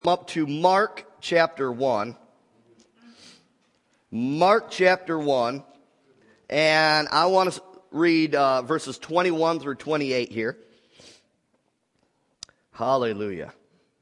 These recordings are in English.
Up to Mark chapter 1. Mark chapter 1. And I want to read verses 21 through 28 here. Hallelujah.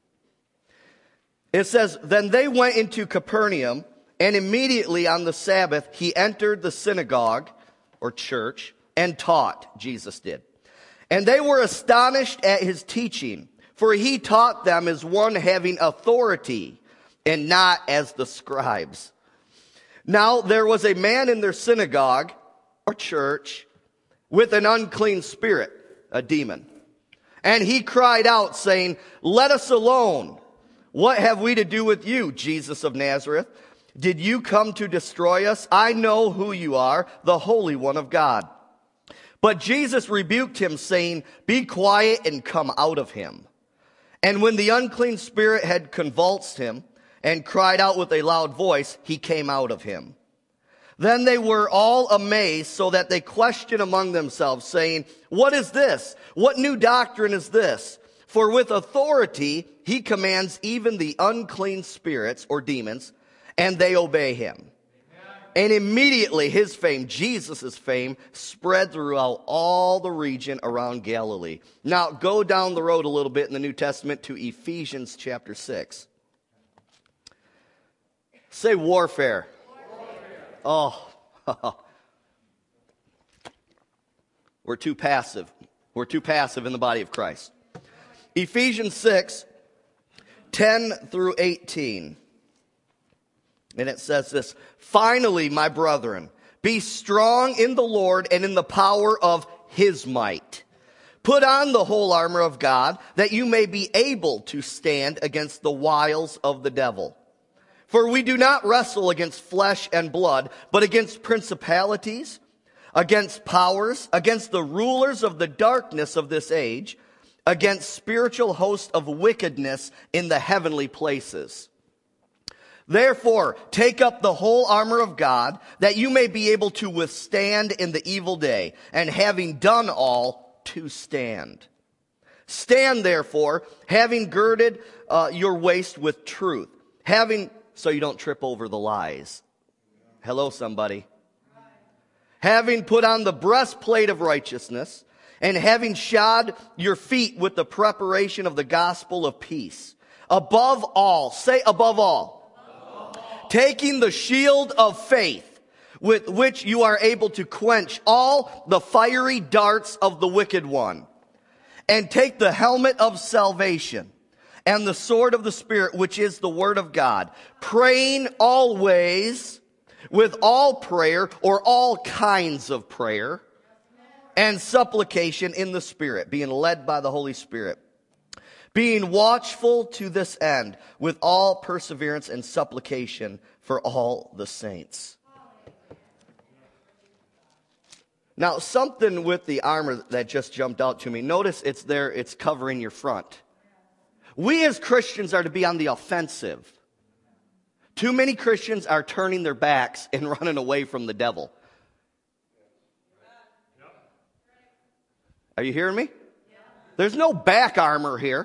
It says, "Then they went into Capernaum, and immediately on the Sabbath he entered the synagogue, or church, and taught," Jesus did. "And they were astonished at his teaching, for he taught them as one having authority, and not as the scribes. Now there was a man in their synagogue, or church, with an unclean spirit, a demon. And he cried out, saying, 'Let us alone. What have we to do with you, Jesus of Nazareth? Did you come to destroy us? I know who you are, the Holy One of God.' But Jesus rebuked him, saying, 'Be quiet and come out of him.' And when the unclean spirit had convulsed him and cried out with a loud voice, he came out of him. Then they were all amazed, so that they questioned among themselves, saying, 'What is this? What new doctrine is this? For with authority he commands even the unclean spirits,'" or demons, "'and they obey him.' And immediately his fame, Jesus' fame, spread throughout all the region around Galilee." Now go down the road a little bit in the New Testament to Ephesians chapter 6. Say warfare. Oh, we're too passive. We're too passive in the body of Christ. Ephesians 6, 10 through 18. And it says this, "Finally, my brethren, be strong in the Lord and in the power of his might. Put on the whole armor of God, that you may be able to stand against the wiles of the devil. For we do not wrestle against flesh and blood, but against principalities, against powers, against the rulers of the darkness of this age, against spiritual hosts of wickedness in the heavenly places. Therefore, take up the whole armor of God, that you may be able to withstand in the evil day, and having done all, to stand. Stand therefore, having girded your waist with truth, so you don't trip over the lies." Hello, somebody. "Having put on the breastplate of righteousness, and having shod your feet with the preparation of the gospel of peace. Above all," say above all, "taking the shield of faith, with which you are able to quench all the fiery darts of the wicked one. And take the helmet of salvation and the sword of the Spirit, which is the word of God, praying always with all prayer," or all kinds of prayer, "and supplication in the Spirit," being led by the Holy Spirit. "Being watchful to this end with all perseverance and supplication for all the saints." Now, something with the armor that just jumped out to me. Notice it's there, it's covering your front. We as Christians are to be on the offensive. Too many Christians are turning their backs and running away from the devil. Are you hearing me? There's no back armor here.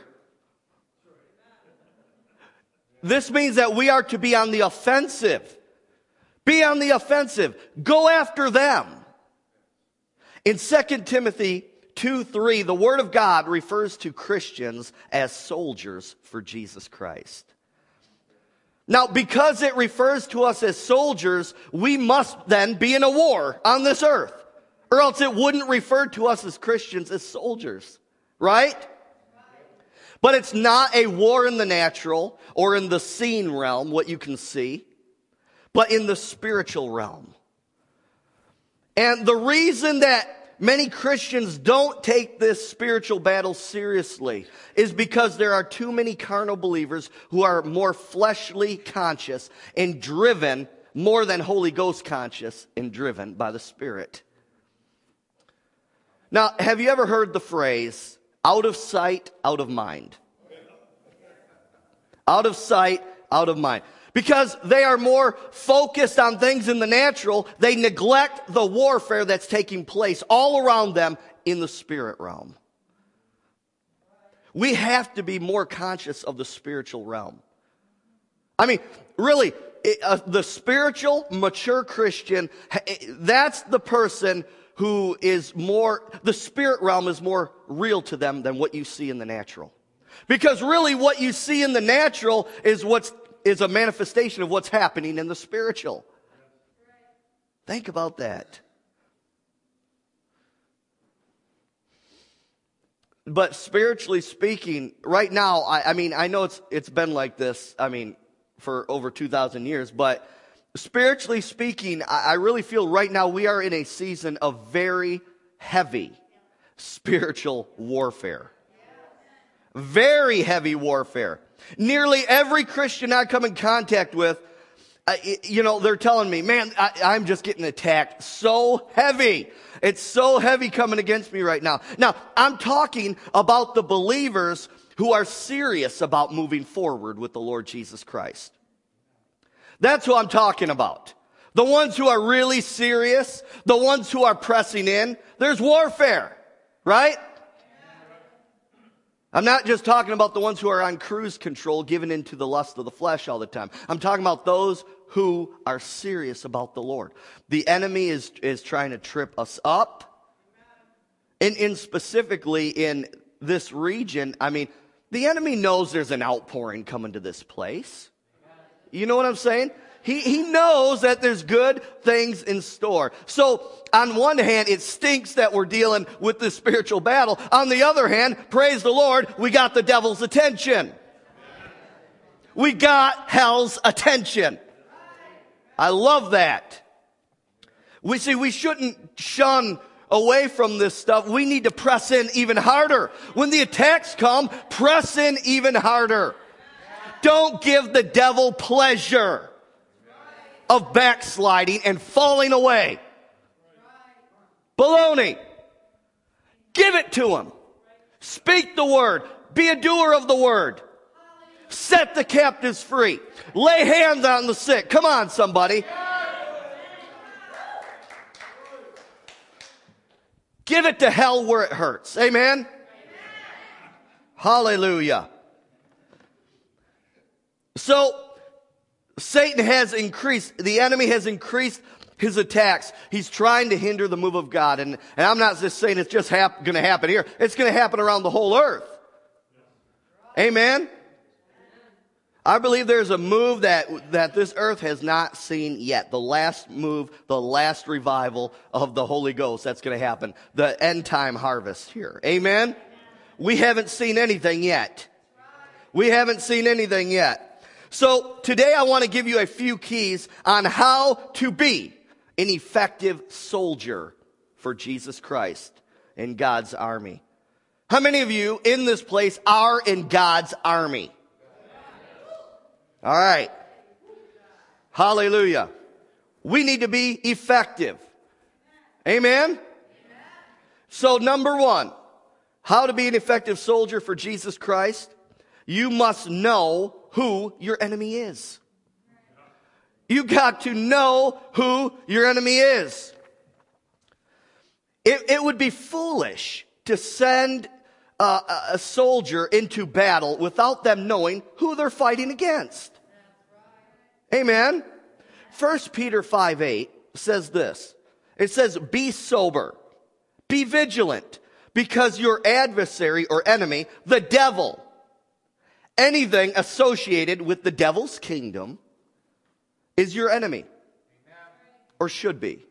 This means that we are to be on the offensive. Be on the offensive. Go after them. In 2 Timothy 2:3, the Word of God refers to Christians as soldiers for Jesus Christ. Now, because it refers to us as soldiers, we must then be in a war on this earth, or else it wouldn't refer to us as Christians as soldiers, right? But it's not a war in the natural or in the seen realm, what you can see, but in the spiritual realm. And the reason that many Christians don't take this spiritual battle seriously is because there are too many carnal believers who are more fleshly conscious and driven more than Holy Ghost conscious and driven by the Spirit. Now, have you ever heard the phrase, out of sight, out of mind? Out of sight, out of mind. Because they are more focused on things in the natural, they neglect the warfare that's taking place all around them in the spirit realm. We have to be more conscious of the spiritual realm. I mean, really, the spiritual, mature Christian, that's the person who is more, the spirit realm is more real to them than what you see in the natural. Because really what you see in the natural is a manifestation of what's happening in the spiritual. Think about that. But spiritually speaking, right now, I mean, I know it's been like this, I mean, for over 2,000 years, but spiritually speaking, I really feel right now we are in a season of very heavy spiritual warfare. Very heavy warfare. Nearly every Christian I come in contact with, they're telling me, man, I'm just getting attacked so heavy. It's so heavy coming against me right now. Now, I'm talking about the believers who are serious about moving forward with the Lord Jesus Christ. That's who I'm talking about. The ones who are really serious, the ones who are pressing in. There's warfare, right? I'm not just talking about the ones who are on cruise control, giving into the lust of the flesh all the time. I'm talking about those who are serious about the Lord. The enemy is trying to trip us up. And specifically in this region, I mean, the enemy knows there's an outpouring coming to this place. You know what I'm saying? He knows that there's good things in store. So on one hand, it stinks that we're dealing with this spiritual battle. On the other hand, praise the Lord, we got the devil's attention. We got hell's attention. I love that. We shouldn't shun away from this stuff. We need to press in even harder. When the attacks come, press in even harder. Don't give the devil pleasure of backsliding and falling away. Baloney. Give it to him. Speak the word. Be a doer of the word. Set the captives free. Lay hands on the sick. Come on, somebody. Give it to hell where it hurts. Amen? Hallelujah. So, Satan has increased, the enemy has increased his attacks. He's trying to hinder the move of God. And I'm not just saying it's just going to happen here. It's going to happen around the whole earth. Amen? I believe there's a move that this earth has not seen yet. The last move, the last revival of the Holy Ghost that's going to happen. The end time harvest here. Amen? We haven't seen anything yet. We haven't seen anything yet. So today I want to give you a few keys on how to be an effective soldier for Jesus Christ in God's army. How many of you in this place are in God's army? All right. Hallelujah. We need to be effective. Amen? So number one, how to be an effective soldier for Jesus Christ? You must know who your enemy is. You got to know who your enemy is. It would be foolish to send a soldier into battle without them knowing who they're fighting against. Amen. 1 Peter 5:8 says this. It says, be sober, be vigilant, because your adversary or enemy, the devil, anything associated with the devil's kingdom is your enemy. Or should be.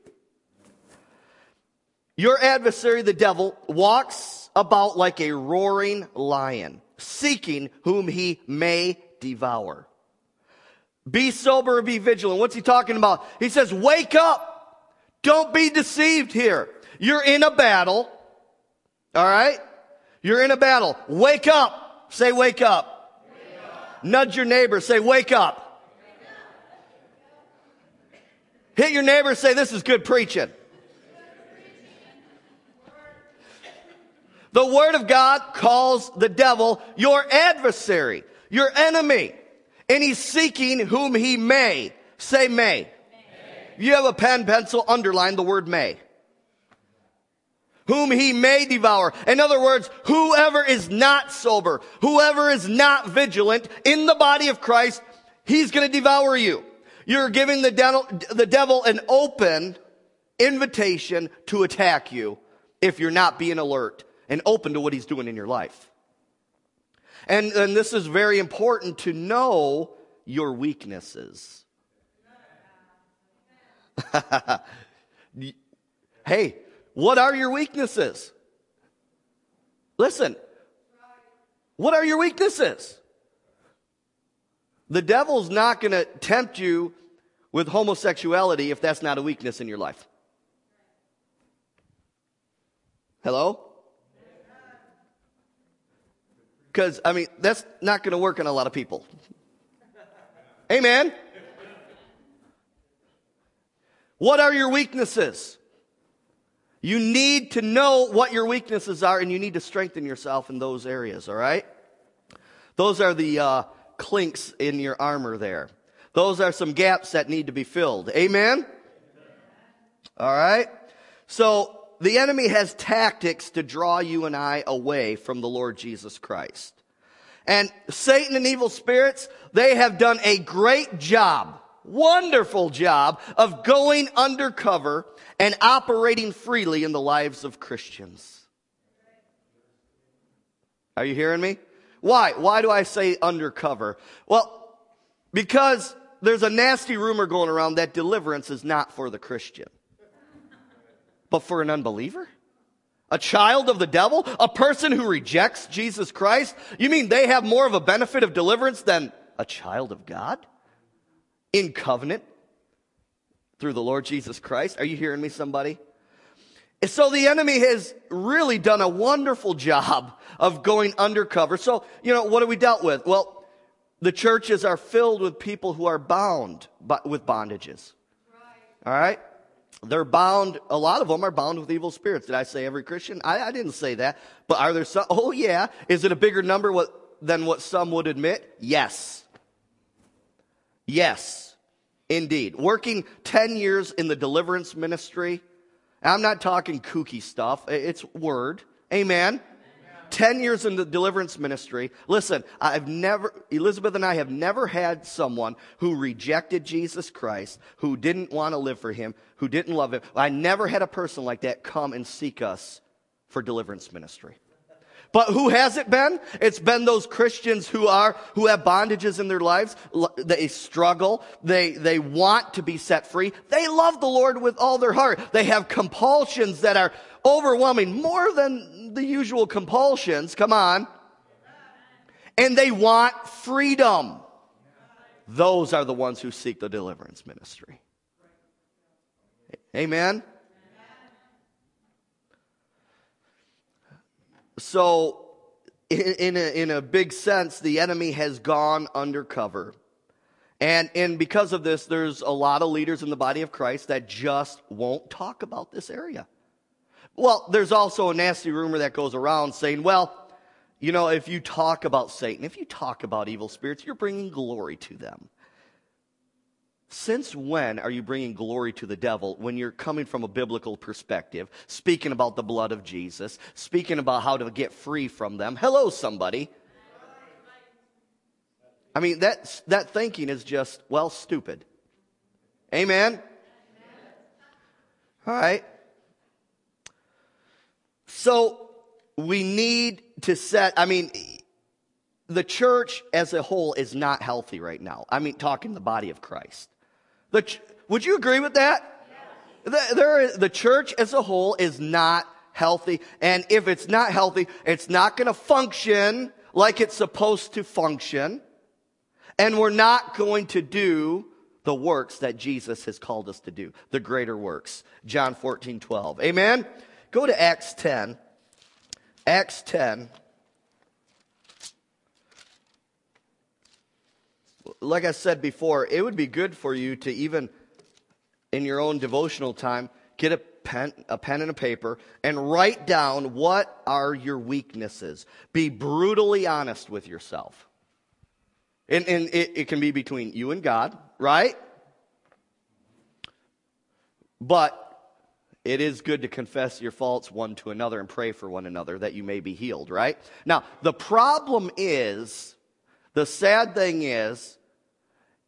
Your adversary, the devil, walks about like a roaring lion, seeking whom he may devour. Be sober, be vigilant. What's he talking about? He says, wake up. Don't be deceived here. You're in a battle. All right? You're in a battle. Wake up. Say, wake up. Wake up. Nudge your neighbor. Say, wake up. Wake up. Hit your neighbor. Say, this is good preaching. The Word of God calls the devil your adversary, your enemy. And he's seeking whom he may. Say may. If you have a pen, pencil, underline the word may. Whom he may devour. In other words, whoever is not sober, whoever is not vigilant in the body of Christ, He's going to devour you. You're giving the devil an open invitation to attack you if you're not being alert and open to what he's doing in your life. And this is very important to know your weaknesses. Hey, what are your weaknesses? Listen, what are your weaknesses? The devil's not going to tempt you with homosexuality if that's not a weakness in your life. Hello? Because, that's not going to work on a lot of people. Amen? What are your weaknesses? You need to know what your weaknesses are, and you need to strengthen yourself in those areas, all right? Those are the clinks in your armor there. Those are some gaps that need to be filled. Amen? All right? So, the enemy has tactics to draw you and I away from the Lord Jesus Christ. And Satan and evil spirits, they have done a great job, wonderful job, of going undercover and operating freely in the lives of Christians. Are you hearing me? Why? Why do I say undercover? Well, because there's a nasty rumor going around that deliverance is not for the Christian, but for an unbeliever? A child of the devil? A person who rejects Jesus Christ? You mean they have more of a benefit of deliverance than a child of God? In covenant through the Lord Jesus Christ? Are you hearing me, somebody? So the enemy has really done a wonderful job of going undercover. So, what have we dealt with? Well, the churches are filled with people who are bound with bondages. All right? They're bound, a lot of them are bound with evil spirits. Did I say every Christian? I didn't say that. But are there some? Oh, yeah. Is it a bigger number than what some would admit? Yes. Yes, indeed. Working 10 years in the deliverance ministry. I'm not talking kooky stuff. It's word. Amen. 10 years in the deliverance ministry. Listen, Elizabeth and I have never had someone who rejected Jesus Christ, who didn't want to live for him, who didn't love him. I never had a person like that come and seek us for deliverance ministry. But who has it been? It's been those Christians who have bondages in their lives. They struggle. They want to be set free. They love the Lord with all their heart. They have compulsions that are overwhelming, more than the usual compulsions. Come on. And they want freedom. Those are the ones who seek the deliverance ministry. Amen? So, in a big sense, the enemy has gone undercover. And because of this, there's a lot of leaders in the body of Christ that just won't talk about this area. Well, there's also a nasty rumor that goes around saying, well, if you talk about Satan, if you talk about evil spirits, you're bringing glory to them. Since when are you bringing glory to the devil when you're coming from a biblical perspective, speaking about the blood of Jesus, speaking about how to get free from them? Hello, somebody. That thinking is just, stupid. Amen? All right. So we need to the church as a whole is not healthy right now. Talking the body of Christ. Would you agree with that? Yes. The church as a whole is not healthy. And if it's not healthy, it's not going to function like it's supposed to function. And we're not going to do the works that Jesus has called us to do. The greater works. John 14:12. Amen? Go to Acts 10. Acts 10. Like I said before, it would be good for you to even, in your own devotional time, get a pen and a paper and write down what are your weaknesses. Be brutally honest with yourself. And it can be between you and God, right? But it is good to confess your faults one to another and pray for one another that you may be healed, right? Now, the problem is, the sad thing is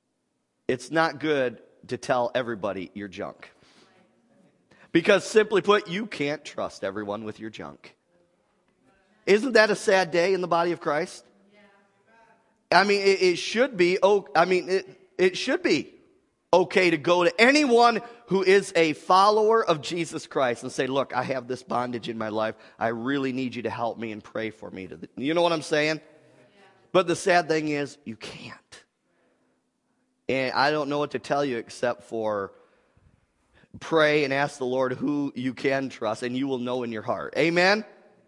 it's not good to tell everybody your junk. Because simply put, you can't trust everyone with your junk. Isn't that a sad day in the body of Christ? I mean, it should be. It should be okay to go to anyone who is a follower of Jesus Christ and say, "Look, I have this bondage in my life. I really need you to help me and pray for me." You know what I'm saying? But the sad thing is, you can't. And I don't know what to tell you except for pray and ask the Lord who you can trust, and you will know in your heart. Amen?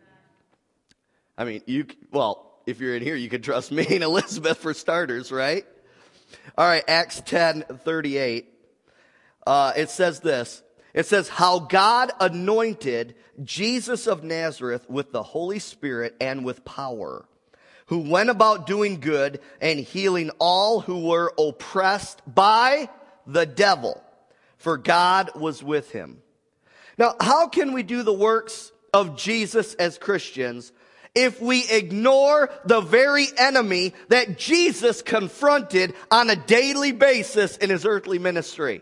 I mean, if you're in here, you can trust me and Elizabeth for starters, right? All right, Acts 10:38. It says this. It says, how God anointed Jesus of Nazareth with the Holy Spirit and with power, who went about doing good and healing all who were oppressed by the devil, for God was with him. Now, how can we do the works of Jesus as Christians if we ignore the very enemy that Jesus confronted on a daily basis in his earthly ministry?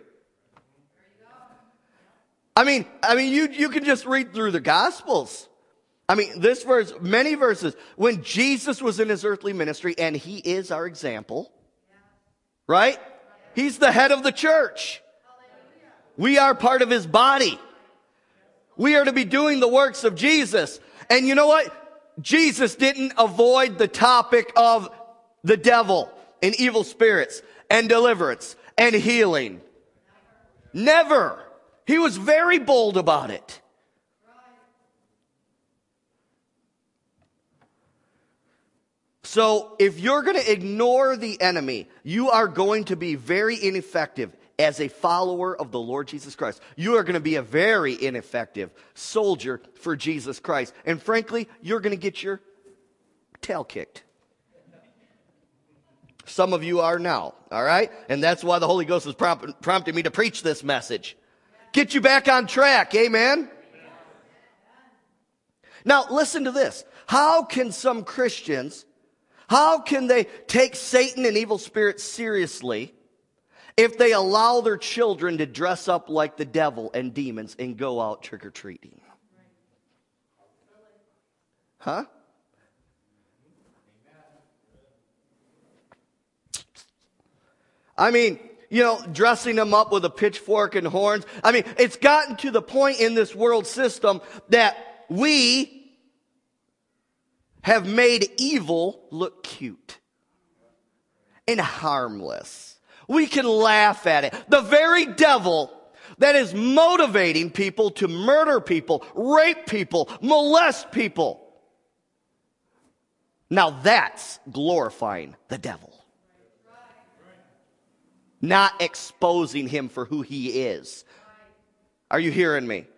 I mean, you can just read through the Gospels. I mean, this verse, many verses, when Jesus was in his earthly ministry, and he is our example, right? He's the head of the church. We are part of his body. We are to be doing the works of Jesus. And you know what? Jesus didn't avoid the topic of the devil and evil spirits and deliverance and healing. Never. He was very bold about it. So if you're going to ignore the enemy, you are going to be very ineffective as a follower of the Lord Jesus Christ. You are going to be a very ineffective soldier for Jesus Christ. And frankly, you're going to get your tail kicked. Some of you are now, all right? And that's why the Holy Ghost has prompted me to preach this message. Get you back on track, amen? Now, listen to this. How can some Christians, how can they take Satan and evil spirits seriously if they allow their children to dress up like the devil and demons and go out trick-or-treating? Huh? I mean, dressing them up with a pitchfork and horns. I mean, it's gotten to the point in this world system that we have made evil look cute and harmless. We can laugh at it. The very devil that is motivating people to murder people, rape people, molest people. Now that's glorifying the devil. Not exposing him for who he is. Are you hearing me?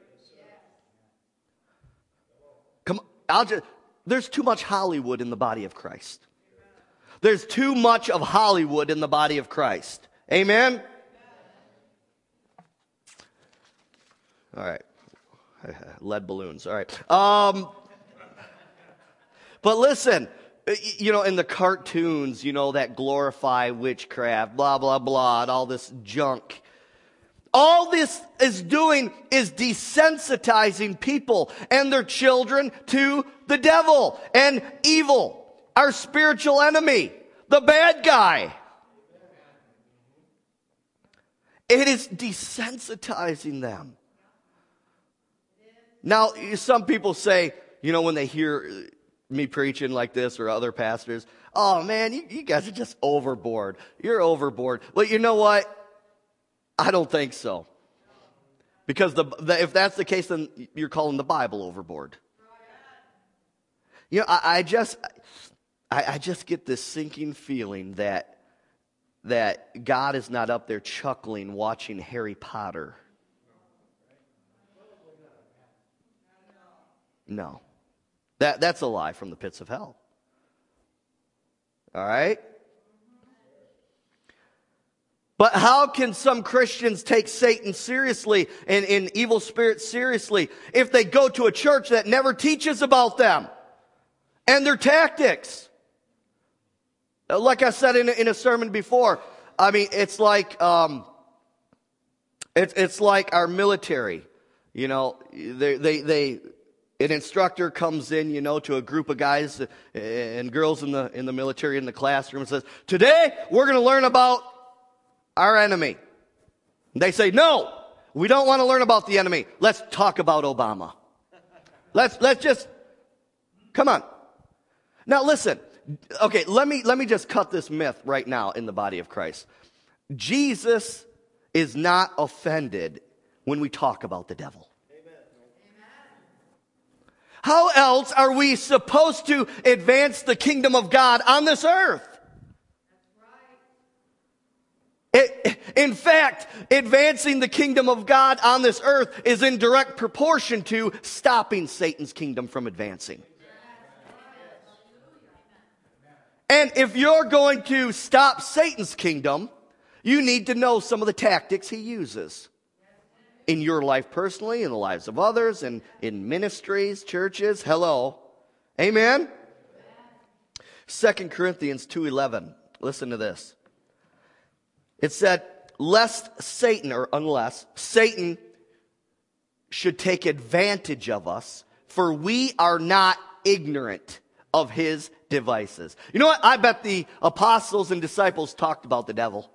Come on, there's too much Hollywood in the body of Christ. There's too much of Hollywood in the body of Christ. Amen? All right. Lead balloons. All right. But listen, in the cartoons, that glorify witchcraft, blah, blah, blah, and all this junk. All this is doing is desensitizing people and their children to the devil and evil, our spiritual enemy, the bad guy. It is desensitizing them. Now, some people say, when they hear me preaching like this or other pastors, oh man, you guys are just overboard. You're overboard. Well, you know what? I don't think so. Because if that's the case, then you're calling the Bible overboard. I just get this sinking feeling that God is not up there chuckling watching Harry Potter. No. That's a lie from the pits of hell. All right? But how can some Christians take Satan seriously and evil spirits seriously if they go to a church that never teaches about them and their tactics? Like I said in a sermon before, I mean, it's like it's like our military. You know, an instructor comes in, you know, to a group of guys and girls in the military in the classroom and says, "Today we're going to learn about our enemy." They say, "No, we don't want to learn about the enemy. Let's talk about Obama. Let's just come on." Now listen. Okay, let me just cut this myth right now in the body of Christ. Jesus is not offended when we talk about the devil. How else are we supposed to advance the kingdom of God on this earth? In fact, advancing the kingdom of God on this earth is in direct proportion to stopping Satan's kingdom from advancing. And if you're going to stop Satan's kingdom, you need to know some of the tactics he uses. In your life personally, in the lives of others, and in ministries, churches. Hello. Amen? 2 Corinthians 2:11. Listen to this. It said, unless Satan should take advantage of us, for we are not ignorant of his devices. You know what? I bet the apostles and disciples talked about the devil.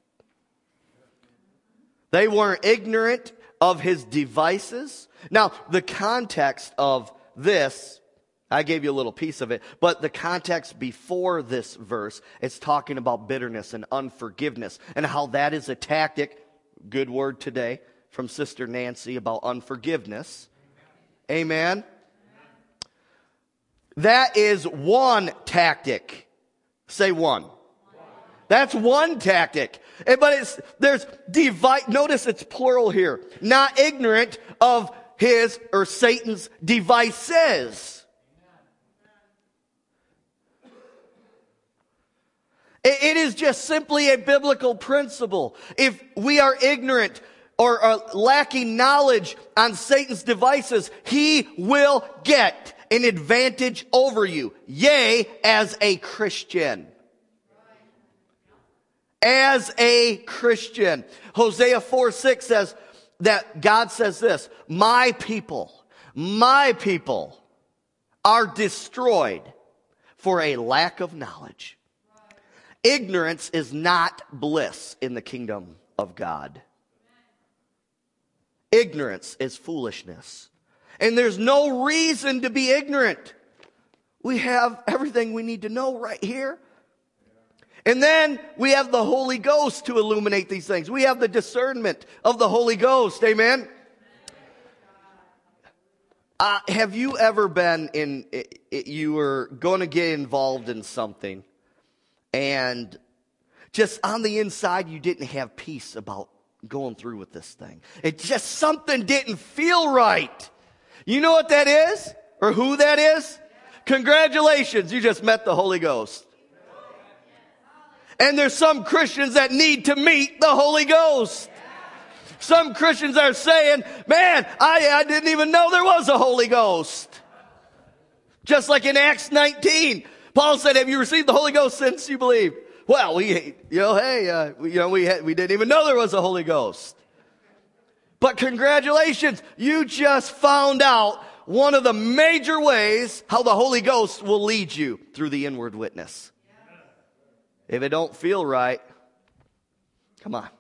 They weren't ignorant of his devices. Now, the context of this, I gave you a little piece of it, but the context before this verse, it's talking about bitterness and unforgiveness and how that is a tactic, good word today from Sister Nancy about unforgiveness. Amen. That is one tactic. Say one. That's one tactic. But notice it's plural here. Not ignorant of his or Satan's devices. It is just simply a biblical principle. If we are ignorant or are lacking knowledge on Satan's devices, he will get an advantage over you. Yea, as a Christian. As a Christian. Hosea 4:6 says that God says this, my people are destroyed for a lack of knowledge. Ignorance is not bliss in the kingdom of God. Ignorance is foolishness. And there's no reason to be ignorant. We have everything we need to know right here. And then we have the Holy Ghost to illuminate these things. We have the discernment of the Holy Ghost. Amen? Have you ever been you were going to get involved in something and just on the inside you didn't have peace about going through with this thing? It just, something didn't feel right. You know what that is? Or who that is? Congratulations, you just met the Holy Ghost. And there's some Christians that need to meet the Holy Ghost. Some Christians are saying, man, I didn't even know there was a Holy Ghost. Just like in Acts 19, Paul said, have you received the Holy Ghost since you believed? Well, we didn't even know there was a Holy Ghost. But congratulations, you just found out one of the major ways how the Holy Ghost will lead you through the inward witness. If it don't feel right, come on.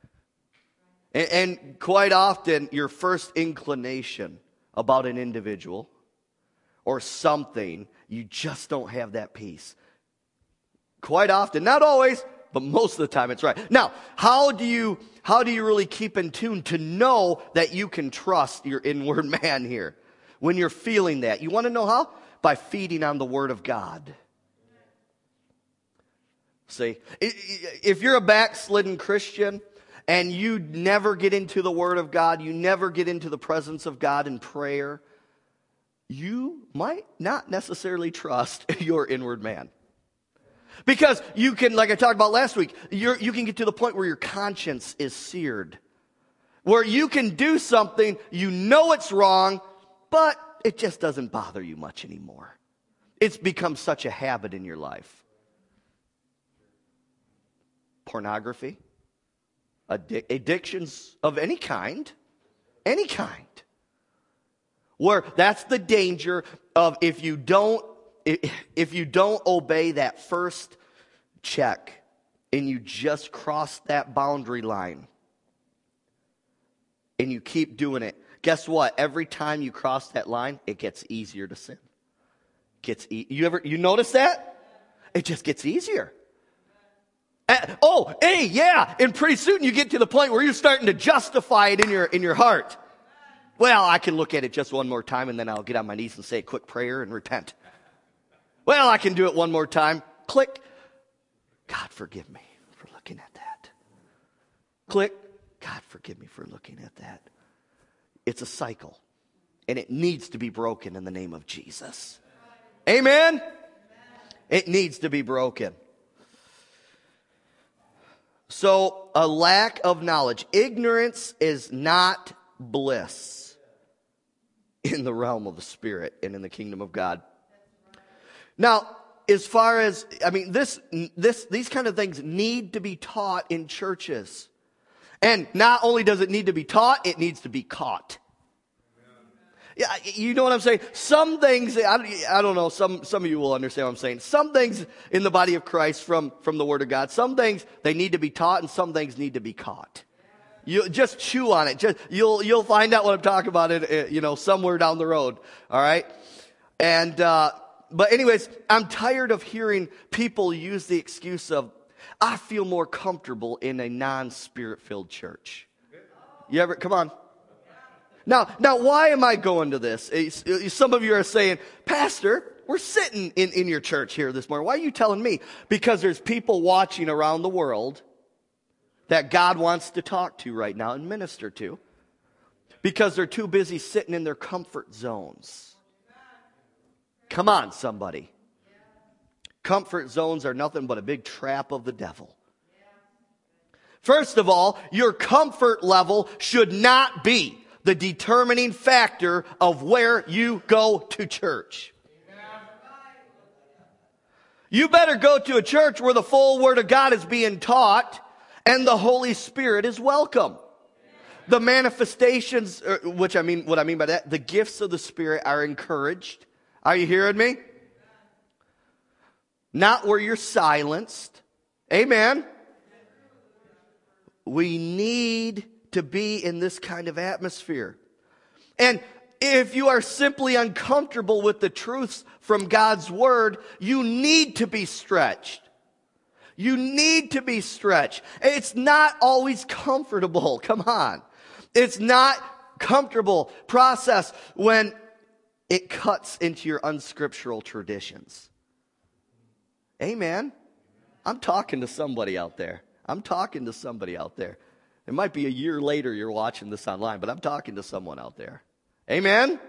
And quite often, your first inclination about an individual or something, you just don't have that peace. Quite often, not always, but most of the time it's right. Now, how do you really keep in tune to know that you can trust your inward man here? When you're feeling that. You want to know how? By feeding on the Word of God. See, if you're a backslidden Christian and you never get into the Word of God, you never get into the presence of God in prayer, you might not necessarily trust your inward man. Because you can, like I talked about last week, you can get to the point where your conscience is seared. Where you can do something, you know it's wrong, but it just doesn't bother you much anymore. It's become such a habit in your life. pornography, addictions of any kind, where that's the danger of if you don't obey that first check and you just cross that boundary line and you keep doing it, guess what? Every time you cross that line, it gets easier to sin. You notice that? It just gets easier. And pretty soon you get to the point where you're starting to justify it in your heart. Well, I can look at it just one more time and then I'll get on my knees and say a quick prayer and repent. Well, I can do it one more time. Click. God, forgive me for looking at that. Click. God, forgive me for looking at that. It's a cycle. And it needs to be broken in the name of Jesus. Amen? It needs to be broken. So, a lack of knowledge. Ignorance is not bliss in the realm of the Spirit and in the kingdom of God. Now, as far as, these kind of things need to be taught in churches. And not only does it need to be taught, it needs to be caught. Yeah, you know what I'm saying? Some things, I don't know, some of you will understand what I'm saying. Some things in the body of Christ from the Word of God, some things they need to be taught and some things need to be caught. You just chew on it. You'll find out what I'm talking about somewhere down the road. All right? And but anyways, I'm tired of hearing people use the excuse of, I feel more comfortable in a non-spirit-filled church. You ever, come on. Now, why am I going to this? Some of you are saying, Pastor, we're sitting in your church here this morning. Why are you telling me? Because there's people watching around the world that God wants to talk to right now and minister to. Because they're too busy sitting in their comfort zones. Come on, somebody. Comfort zones are nothing but a big trap of the devil. First of all, your comfort level should not be the determining factor of where you go to church. You better go to a church where the full Word of God is being taught and the Holy Spirit is welcome. The manifestations, what I mean by that, the gifts of the Spirit are encouraged. Are you hearing me? Not where you're silenced. Amen. We need to be in this kind of atmosphere. And if you are simply uncomfortable with the truths from God's Word, you need to be stretched. You need to be stretched. It's not always comfortable. Come on. It's not comfortable process when it cuts into your unscriptural traditions. Amen. I'm talking to somebody out there. It might be a year later you're watching this online, but I'm talking to someone out there. Amen?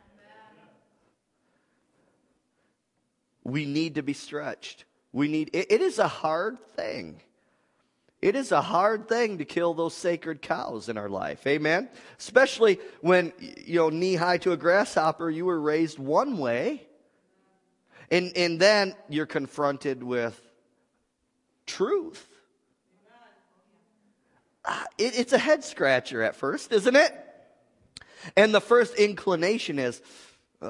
We need to be stretched. It is a hard thing. It is a hard thing to kill those sacred cows in our life. Amen? Especially when, knee high to a grasshopper, you were raised one way. And then you're confronted with truth. It's a head scratcher at first, isn't it? And the first inclination is, hey,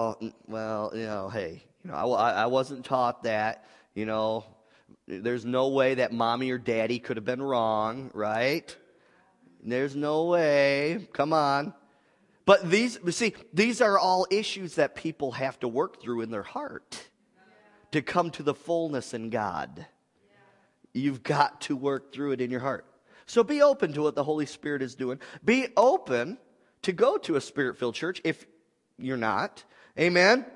I wasn't taught that. There's no way that mommy or daddy could have been wrong, right? There's no way. Come on. But these are all issues that people have to work through in their heart to come to the fullness in God. You've got to work through it in your heart. So be open to what the Holy Spirit is doing. Be open to go to a Spirit-filled church if you're not. Amen?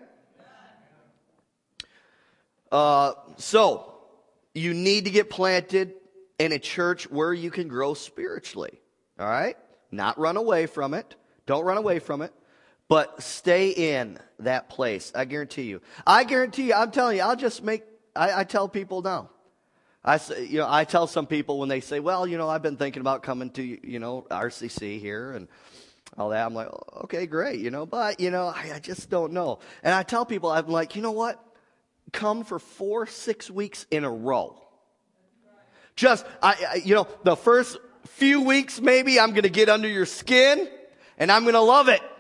So, you need to get planted in a church where you can grow spiritually. All right? Not run away from it. Don't run away from it. But stay in that place. I guarantee you. I'm telling you, I tell people now. I tell some people when they say, well, I've been thinking about coming to, RCC here and all that. I'm like, okay, great, but, I just don't know. And I tell people, I'm like, you know what? Come for 4-6 weeks in a row. The first few weeks maybe I'm going to get under your skin and I'm going to love it.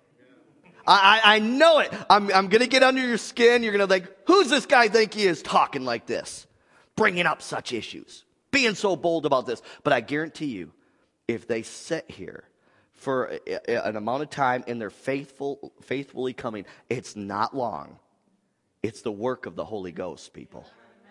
I know it. I'm going to get under your skin. You're going to think, who's this guy think he is talking like this? Bringing up such issues. Being so bold about this. But I guarantee you, if they sit here for an amount of time and they're faithfully coming, it's not long. It's the work of the Holy Ghost, people.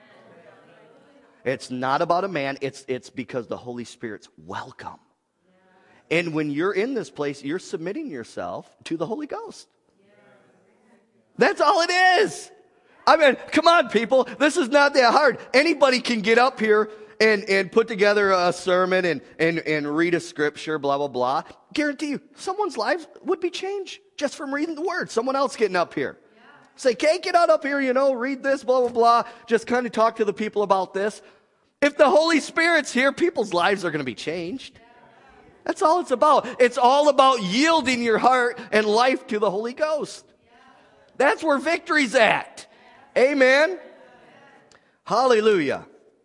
It's not about a man. It's because the Holy Spirit's welcome. And when you're in this place, you're submitting yourself to the Holy Ghost. That's all it is. I mean, come on, people. This is not that hard. Anybody can get up here and put together a sermon and read a scripture, blah, blah, blah. Guarantee you, someone's life would be changed just from reading the word. Someone else getting up here. Say, "Kay, get out up here, read this, blah, blah, blah." Just kind of talk to the people about this. If the Holy Spirit's here, people's lives are going to be changed. That's all it's about. It's all about yielding your heart and life to the Holy Ghost. That's where victory's at. Amen. Hallelujah.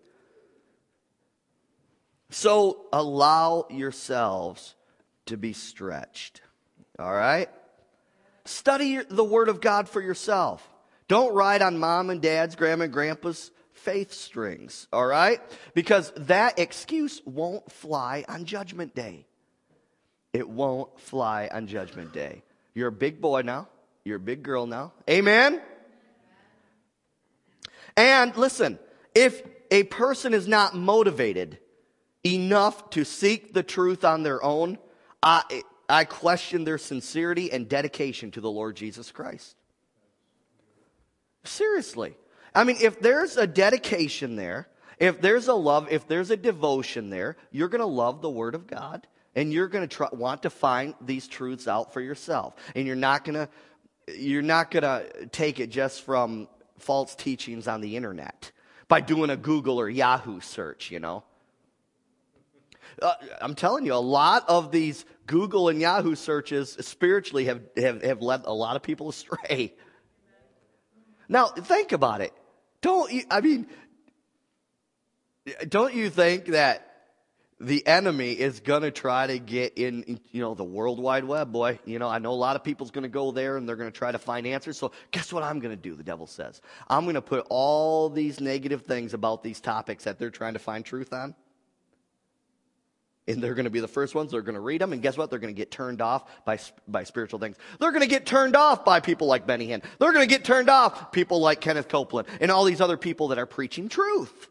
So allow yourselves to be stretched. All right? Study the Word of God for yourself. Don't ride on mom and dad's, grandma and grandpa's faith strings. All right? Because that excuse won't fly on Judgment Day. It won't fly on Judgment Day. You're a big boy now. You're a big girl now. Amen? And listen, if a person is not motivated enough to seek the truth on their own, I question their sincerity and dedication to the Lord Jesus Christ. Seriously. I mean, if there's a dedication there, if there's a love, if there's a devotion there, you're going to love the Word of God. And you're going to want to find these truths out for yourself. And you're not going to take it just from false teachings on the internet by doing a Google or Yahoo search, I'm telling you, a lot of these Google and Yahoo searches spiritually have led a lot of people astray. Now, think about it. Don't you think that the enemy is going to try to get in, the World Wide Web, boy. I know a lot of people's going to go there and they're going to try to find answers. So guess what I'm going to do, the devil says? I'm going to put all these negative things about these topics that they're trying to find truth on. And they're going to be the first ones. They're going to read them. And guess what? They're going to get turned off by spiritual things. They're going to get turned off by people like Benny Hinn. They're going to get turned off people like Kenneth Copeland and all these other people that are preaching truth.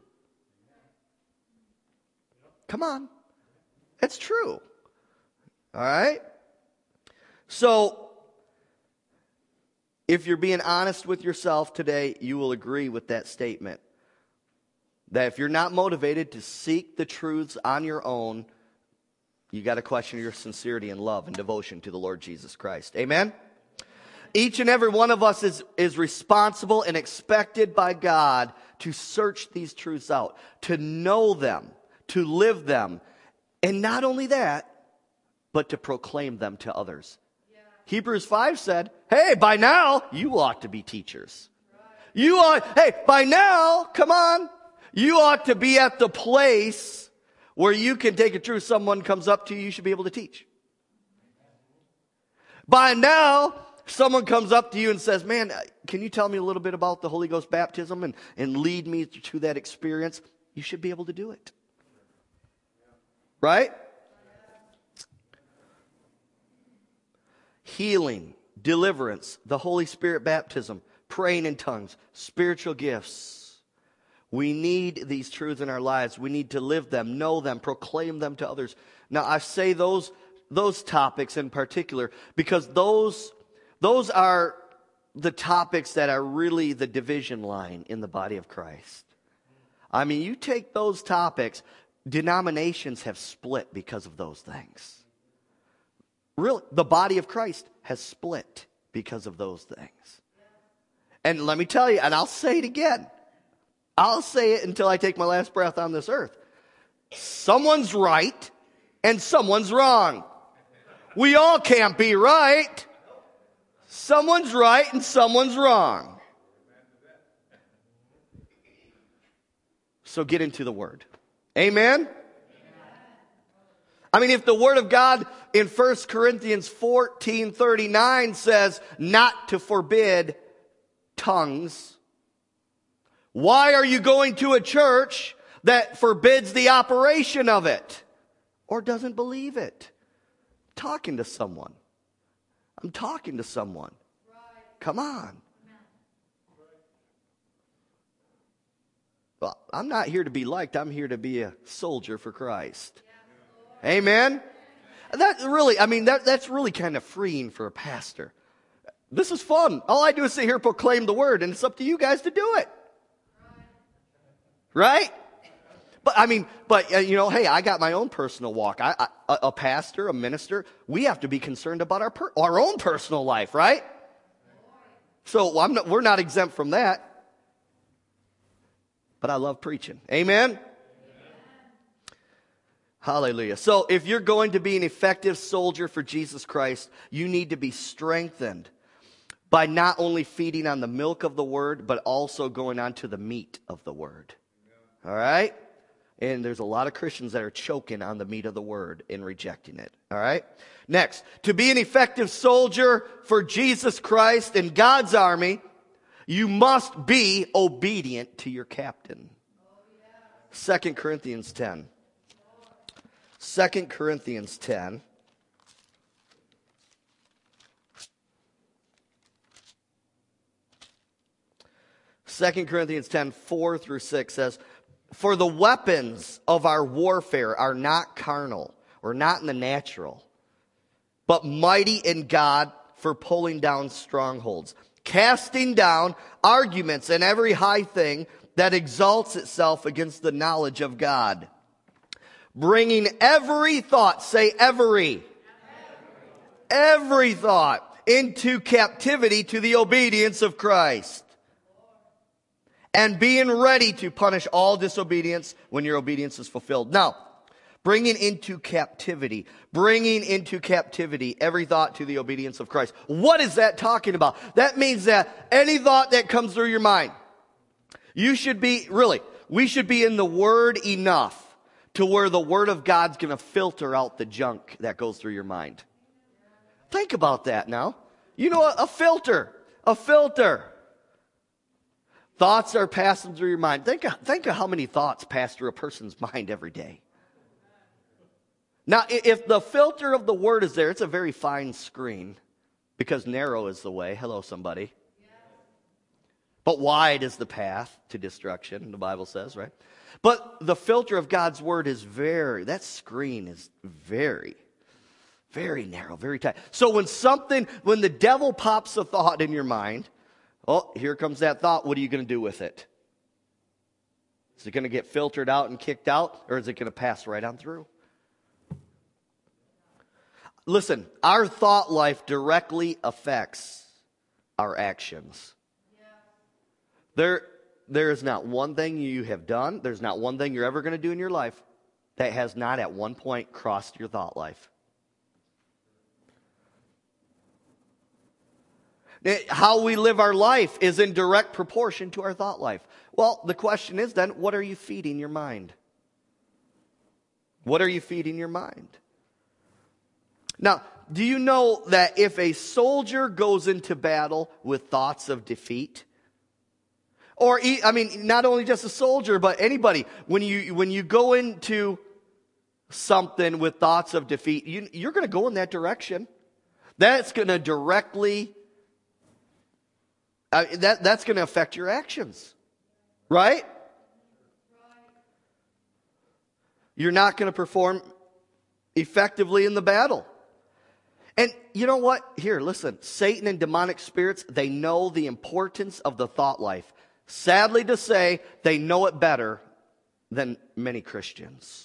Come on. It's true. All right? So, if you're being honest with yourself today, you will agree with that statement. That if you're not motivated to seek the truths on your own, you got to question your sincerity and love and devotion to the Lord Jesus Christ. Amen? Each and every one of us is responsible and expected by God to search these truths out, to know them, to live them, and not only that, but to proclaim them to others. Yeah. Hebrews 5 said, hey, by now, you ought to be teachers. Right. By now, come on, you ought to be at the place where you can take a truth. Someone comes up to you, you should be able to teach. By now, someone comes up to you and says, man, can you tell me a little bit about the Holy Ghost baptism and lead me to that experience? You should be able to do it. Right? Healing, deliverance, the Holy Spirit baptism, praying in tongues, spiritual gifts. We need these truths in our lives. We need to live them, know them, proclaim them to others. Now, I say those topics in particular because those are the topics that are really the division line in the body of Christ. I mean, you take those topics, denominations have split because of those things. Really, the body of Christ has split because of those things. And let me tell you, and I'll say it again. I'll say it until I take my last breath on this earth. Someone's right and someone's wrong. We all can't be right. Someone's right and someone's wrong. So get into the Word. Amen? I mean, if the Word of God in 1 Corinthians 14:39 says not to forbid tongues, why are you going to a church that forbids the operation of it or doesn't believe it? Talking to someone. I'm talking to someone. Come on. Well, I'm not here to be liked. I'm here to be a soldier for Christ. Amen? That's really kind of freeing for a pastor. This is fun. All I do is sit here and proclaim the word, and it's up to you guys to do it. Right? But hey, I got my own personal walk. A pastor, a minister, we have to be concerned about our own personal life, right? So we're not exempt from that. But I love preaching. Amen? Hallelujah. So if you're going to be an effective soldier for Jesus Christ, you need to be strengthened by not only feeding on the milk of the word, but also going on to the meat of the word. All right? And there's a lot of Christians that are choking on the meat of the word and rejecting it. All right? Next, to be an effective soldier for Jesus Christ in God's army, you must be obedient to your captain. 2 Corinthians 10. 2 Corinthians 10. Second Corinthians 10, 4 through 6 says, "For the weapons of our warfare are not carnal, or not in the natural, but mighty in God for pulling down strongholds, casting down arguments and every high thing that exalts itself against the knowledge of God, bringing every thought," say every thought into captivity to the obedience of Christ, and being ready to punish all disobedience when your obedience is fulfilled. Now, bringing into captivity every thought to the obedience of Christ. What is that talking about? That means that any thought that comes through your mind, we should be in the Word enough to where the Word of God's going to filter out the junk that goes through your mind. Think about that now. You know, a filter. Thoughts are passing through your mind. Think of how many thoughts pass through a person's mind every day. Now, if the filter of the Word is there, it's a very fine screen, because narrow is the way. Hello, somebody. But wide is the path to destruction, the Bible says, right? But the filter of God's Word is that screen is very, very narrow, very tight. So when the devil pops a thought in your mind, oh, here comes that thought, what are you going to do with it? Is it going to get filtered out and kicked out, or is it going to pass right on through? Listen, our thought life directly affects our actions. There is not one thing you have done, there's not one thing you're ever going to do in your life that has not at one point crossed your thought life. How we live our life is in direct proportion to our thought life. Well, the question is then, what are you feeding your mind? What are you feeding your mind? Now, do you know that if a soldier goes into battle with thoughts of defeat, not only just a soldier, but anybody, when you go into something with thoughts of defeat, you're going to go in that direction. That's going to directly, that's going to affect your actions, right? You're not going to perform effectively in the battle. And you know what? Here, listen. Satan and demonic spirits, they know the importance of the thought life. Sadly to say, they know it better than many Christians.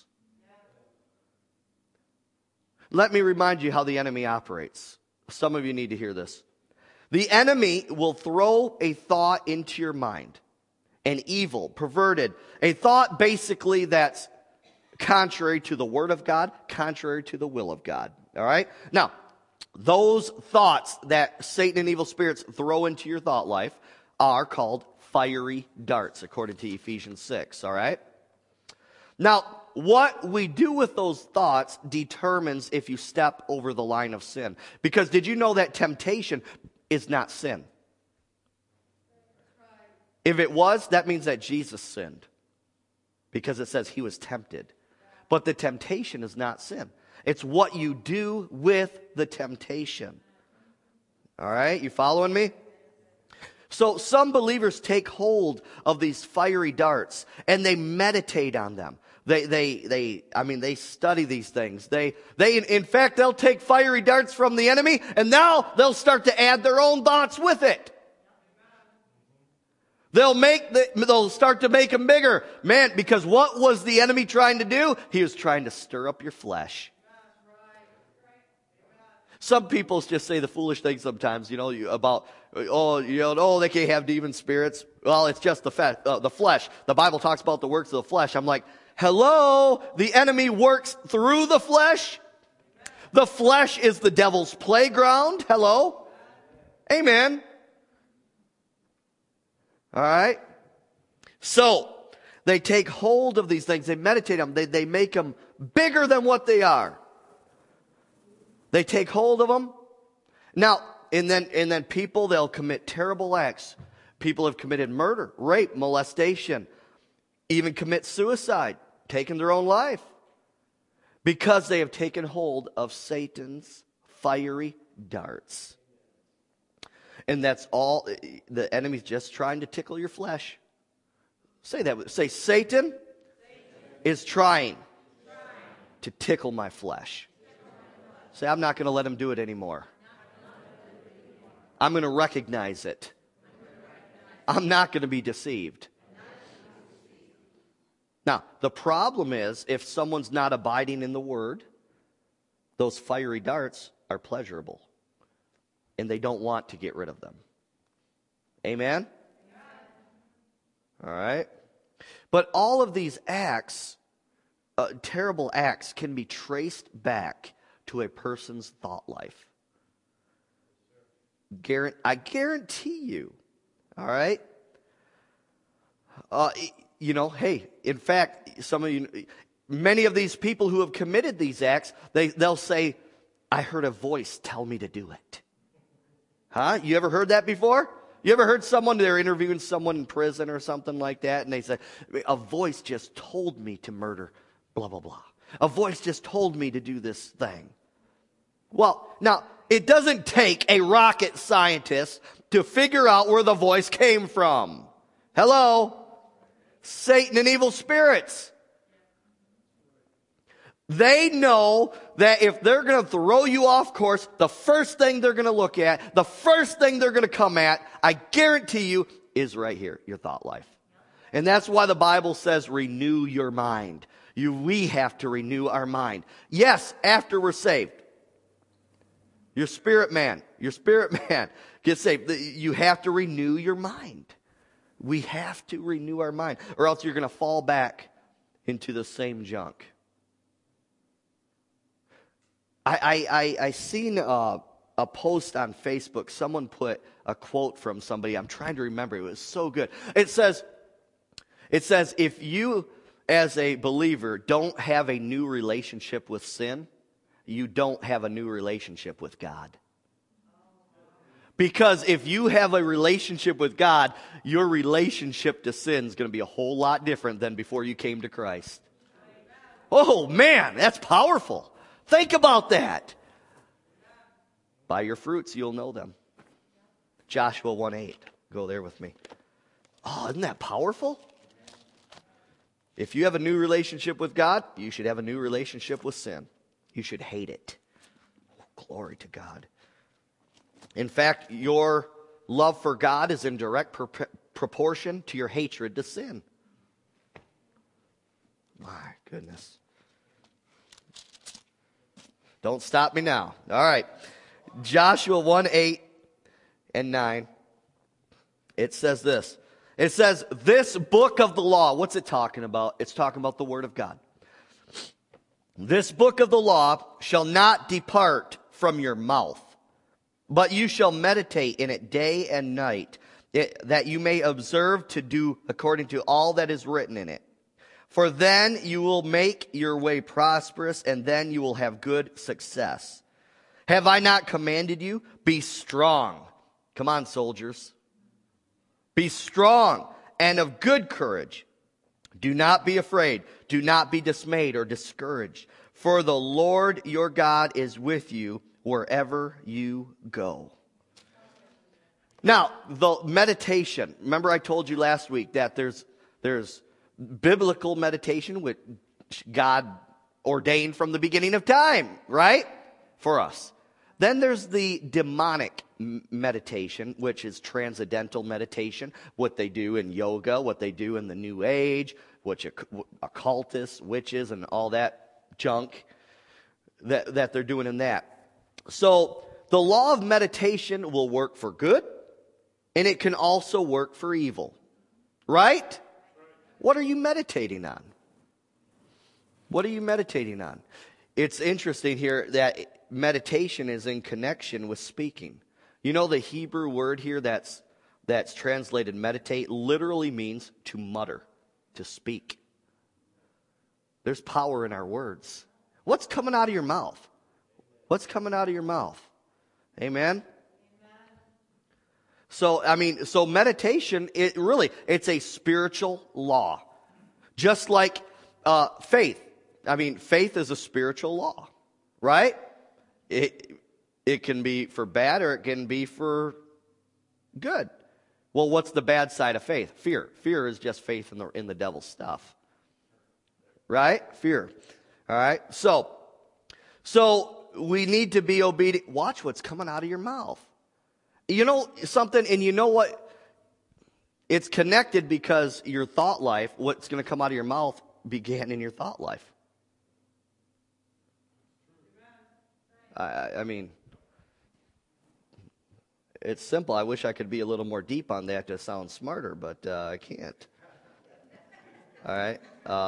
Let me remind you how the enemy operates. Some of you need to hear this. The enemy will throw a thought into your mind, an evil, perverted, a thought basically that's contrary to the Word of God, contrary to the will of God. All right? Now, those thoughts that Satan and evil spirits throw into your thought life are called fiery darts, according to Ephesians 6, all right? Now, what we do with those thoughts determines if you step over the line of sin. Because did you know that temptation is not sin? If it was, that means that Jesus sinned. Because it says he was tempted. But the temptation is not sin. It's what you do with the temptation. All right, you following me? So some believers take hold of these fiery darts and they meditate on them. They study these things. In fact, they'll take fiery darts from the enemy and now they'll start to add their own thoughts with it. They'll start to make them bigger. Man, because what was the enemy trying to do? He was trying to stir up your flesh. Some people just say the foolish thing sometimes, about, they can't have demon spirits. Well, it's just the flesh. The Bible talks about the works of the flesh. I'm like, hello, the enemy works through the flesh. The flesh is the devil's playground. Hello. Amen. All right. So they take hold of these things. They meditate on them. They make them bigger than what they are. They take hold of them. Now, and then people, they'll commit terrible acts. People have committed murder, rape, molestation, even commit suicide, taken their own life. Because they have taken hold of Satan's fiery darts. And that's all, the enemy's just trying to tickle your flesh. Say that. Say, Satan is trying to tickle my flesh. Say, I'm not going to let him do it anymore. I'm going to recognize it. I'm not going to be deceived. Now, the problem is, if someone's not abiding in the Word, those fiery darts are pleasurable. And they don't want to get rid of them. Amen? All right. But all of these acts, terrible acts, can be traced back to a person's thought life. I guarantee you. All right. Hey, in fact, many of these people who have committed these acts, they'll say, I heard a voice tell me to do it. Huh? You ever heard that before? You ever heard they're interviewing someone in prison or something like that, and they say, a voice just told me to murder, blah, blah, blah. A voice just told me to do this thing. Well, now, it doesn't take a rocket scientist to figure out where the voice came from. Hello? Satan and evil spirits. They know that if they're going to throw you off course, the first thing they're going to look at, the first thing they're going to come at, I guarantee you, is right here, your thought life. And that's why the Bible says renew your mind. We have to renew our mind. Yes, after we're saved. Your spirit man gets saved. You have to renew your mind. We have to renew our mind, or else you're going to fall back into the same junk. I seen a post on Facebook. Someone put a quote from somebody. I'm trying to remember. It was so good. It says, if you as a believer don't have a new relationship with sin, you don't have a new relationship with God. Because if you have a relationship with God, your relationship to sin is going to be a whole lot different than before you came to Christ. Oh man, that's powerful. Think about that. By your fruits, you'll know them. Joshua 1:8. Go there with me. Oh, isn't that powerful? If you have a new relationship with God, you should have a new relationship with sin. You should hate it. Oh, glory to God. In fact, your love for God is in direct proportion to your hatred to sin. My goodness. Don't stop me now. All right. Joshua 1:8 and 9. It says this. It says, this book of the law. What's it talking about? It's talking about the Word of God. This book of the law shall not depart from your mouth, but you shall meditate in it day and night, that you may observe to do according to all that is written in it. For then you will make your way prosperous, and then you will have good success. Have I not commanded you? Be strong. Come on, soldiers. Be strong and of good courage. Do not be afraid. Do not be dismayed or discouraged. For the Lord your God is with you wherever you go. Now, the meditation. Remember I told you last week that there's biblical meditation which God ordained from the beginning of time, right? For us. Then there's the demonic meditation, which is transcendental meditation, what they do in yoga, what they do in the New Age, which occultists, witches, and all that junk that they're doing in that. So the law of meditation will work for good, and it can also work for evil. Right? What are you meditating on? What are you meditating on? It's interesting here that meditation is in connection with speaking. You know the Hebrew word here that's translated meditate literally means to mutter, to speak. There's power in our words. What's coming out of your mouth? What's coming out of your mouth? Amen? So meditation, it's a spiritual law. Just like faith. Faith is a spiritual law, right? It can be for bad or it can be for good. Well, what's the bad side of faith? Fear. Fear is just faith in the devil's stuff. Right? Fear. All right? So we need to be obedient. Watch what's coming out of your mouth. You know something, and you know what? It's connected because your thought life, what's going to come out of your mouth, began in your thought life. It's simple. I wish I could be a little more deep on that to sound smarter, but I can't. All right?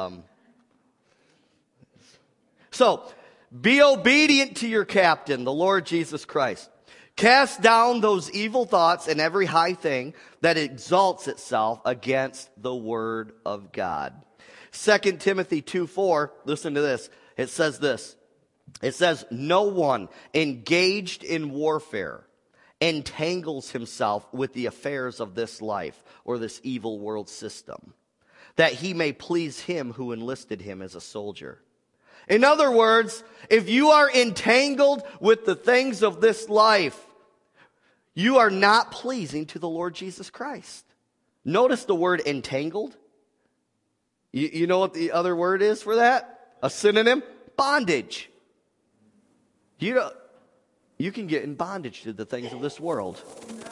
So, be obedient to your captain, the Lord Jesus Christ. Cast down those evil thoughts and every high thing that exalts itself against the word of God. 2 Timothy 2:4, listen to this. It says this. It says, no one engaged in warfare entangles himself with the affairs of this life or this evil world system, that he may please him who enlisted him as a soldier. In other words, if you are entangled with the things of this life, you are not pleasing to the Lord Jesus Christ. Notice the word entangled. You know what the other word is for that? A synonym? Bondage. You can get in bondage to the things of this world.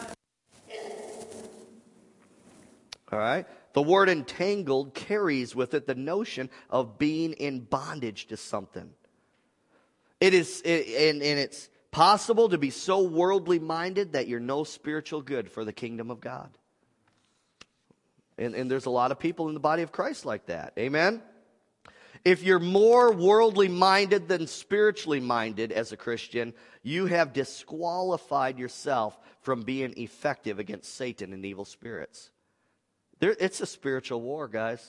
All right? The word entangled carries with it the notion of being in bondage to something. It's possible to be so worldly minded that you're no spiritual good for the kingdom of God. And there's a lot of people in the body of Christ like that. Amen? If you're more worldly minded than spiritually minded as a Christian, you have disqualified yourself from being effective against Satan and evil spirits. It's a spiritual war, guys.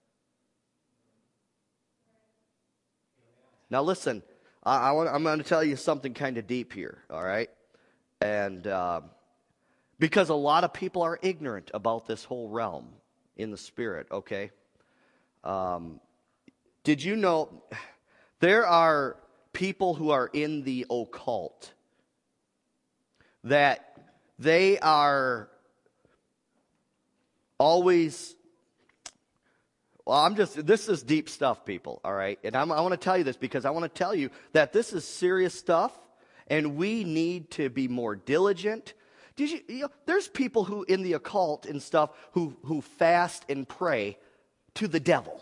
Now listen, I'm going to tell you something kind of deep here, all right? And because a lot of people are ignorant about this whole realm in the spirit, okay? Did you know there are people who are in the occult that they are always, this is deep stuff, people, all right? And I want to tell you this because I want to tell you that this is serious stuff and we need to be more diligent. There's people who in the occult and stuff who fast and pray to the devil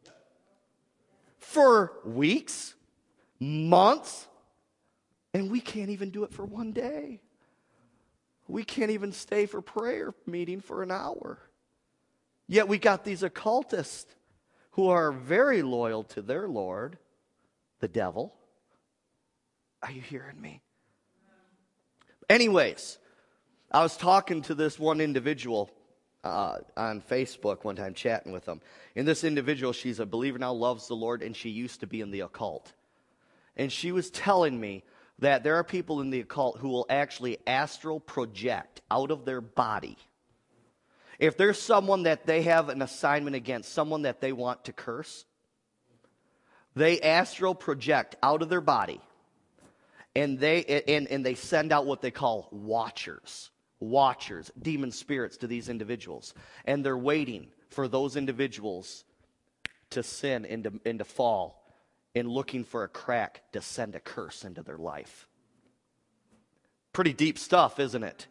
for weeks, months, and we can't even do it for one day. We can't even stay for prayer meeting for an hour. Yet we got these occultists who are very loyal to their Lord, the devil. Are you hearing me? Anyways, I was talking to this one individual on Facebook one time chatting with them. And this individual, she's a believer now, loves the Lord, and she used to be in the occult. And she was telling me that there are people in the occult who will actually astral project out of their body. If there's someone that they have an assignment against, someone that they want to curse, they astral project out of their body, and they send out what they call watchers, demon spirits to these individuals. And they're waiting for those individuals to sin and to fall, and looking for a crack to send a curse into their life. Pretty deep stuff, isn't it?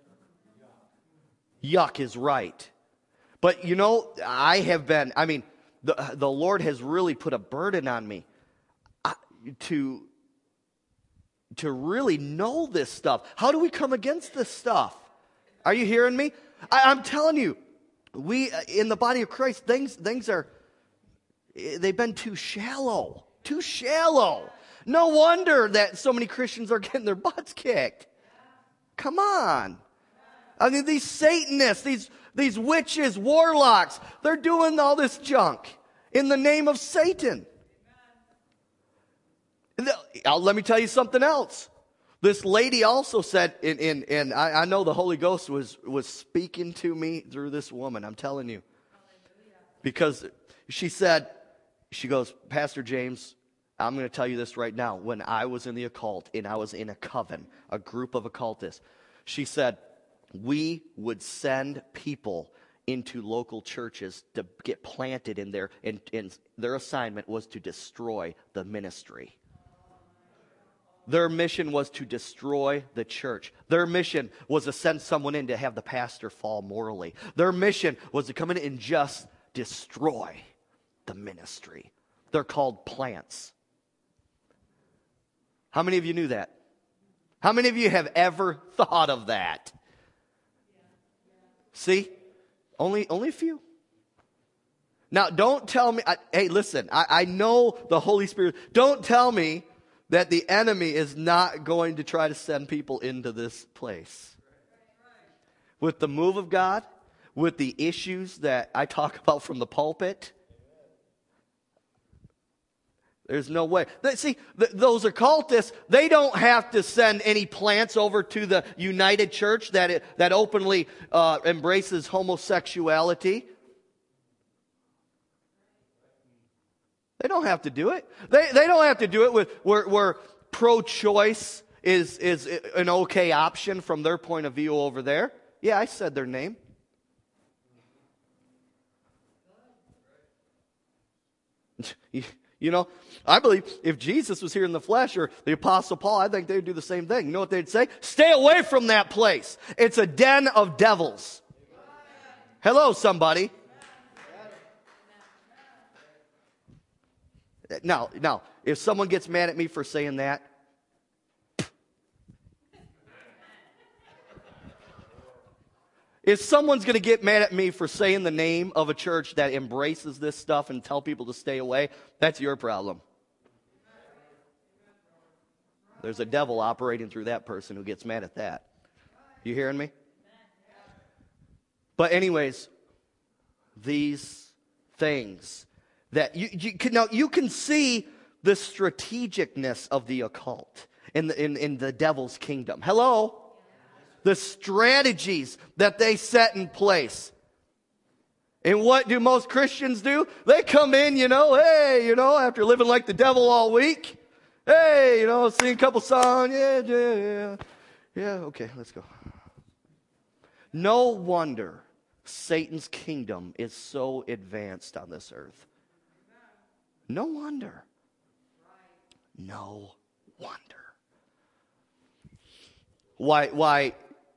Yuck is right. But the Lord has really put a burden on me to really know this stuff. How do we come against this stuff? Are you hearing me? I'm telling you, we in the body of Christ, things are, they've been too shallow. Too shallow. No wonder that so many Christians are getting their butts kicked. Come on. I mean, these Satanists, these witches, warlocks, they're doing all this junk in the name of Satan. Let me tell you something else. This lady also said, and I know the Holy Ghost was speaking to me through this woman, I'm telling you. Because she goes, Pastor James, I'm going to tell you this right now. When I was in the occult and I was in a coven, a group of occultists, she said, we would send people into local churches to get planted in there, and their assignment was to destroy the ministry. Their mission was to destroy the church. Their mission was to send someone in to have the pastor fall morally. Their mission was to come in and just destroy the ministry. They're called plants. How many of you knew that? How many of you have ever thought of that? See? Only a few. Now, don't tell me, hey, listen, I know the Holy Spirit. Don't tell me that the enemy is not going to try to send people into this place. With the move of God, with the issues that I talk about from the pulpit, there's no way. See, those occultists, they don't have to send any plants over to the United Church that openly embraces homosexuality. They don't have to do it. They don't have to do it with where pro-choice is an okay option from their point of view over there. Yeah, I said their name. You know, I believe if Jesus was here in the flesh, or the Apostle Paul, I think they would do the same thing. You know what they'd say? Stay away from that place. It's a den of devils. Hello, somebody. Now, if someone gets mad at me for saying that, if someone's going to get mad at me for saying the name of a church that embraces this stuff and tell people to stay away, that's your problem. There's a devil operating through that person who gets mad at that. You hearing me? But anyways, these things that you can see the strategicness of the occult in the devil's kingdom. Hello? The strategies that they set in place. And what do most Christians do? They come in, hey, after living like the devil all week. Hey, sing a couple songs. Yeah, okay, let's go. No wonder Satan's kingdom is so advanced on this earth. No wonder. No wonder. Why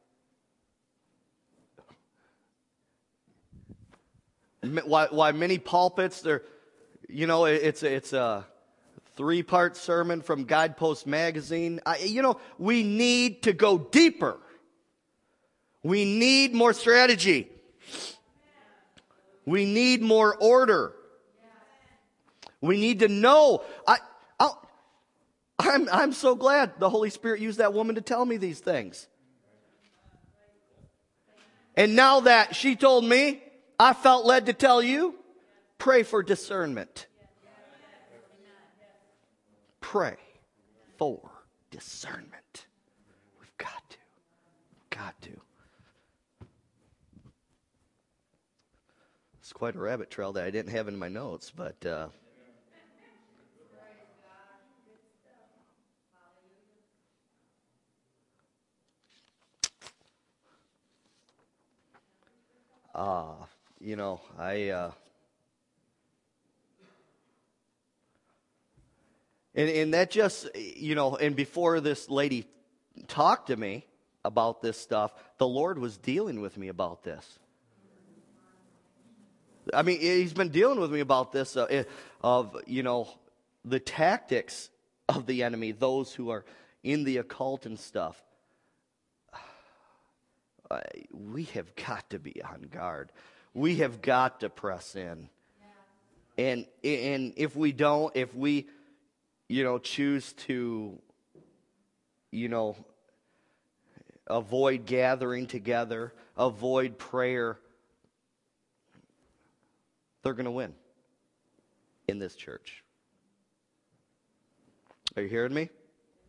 many pulpits, it's a 3-part sermon from Guidepost magazine. We need to go deeper. We need more strategy. We need more order. We need to know. I'm so glad the Holy Spirit used that woman to tell me these things. And now that she told me, I felt led to tell you, pray for discernment. Pray for discernment. We've got to. Got to. It's quite a rabbit trail that I didn't have in my notes, but you know, and that just, you know, and before this lady talked to me about this stuff, the Lord was dealing with me about this. I mean, he's been dealing with me about this, of, you know, the tactics of the enemy, those who are in the occult and stuff. We have got to be on guard. We have got to press in. And if we don't, if we, you know, choose to, you know, avoid gathering together, avoid prayer, they're going to win in this church. Are you hearing me?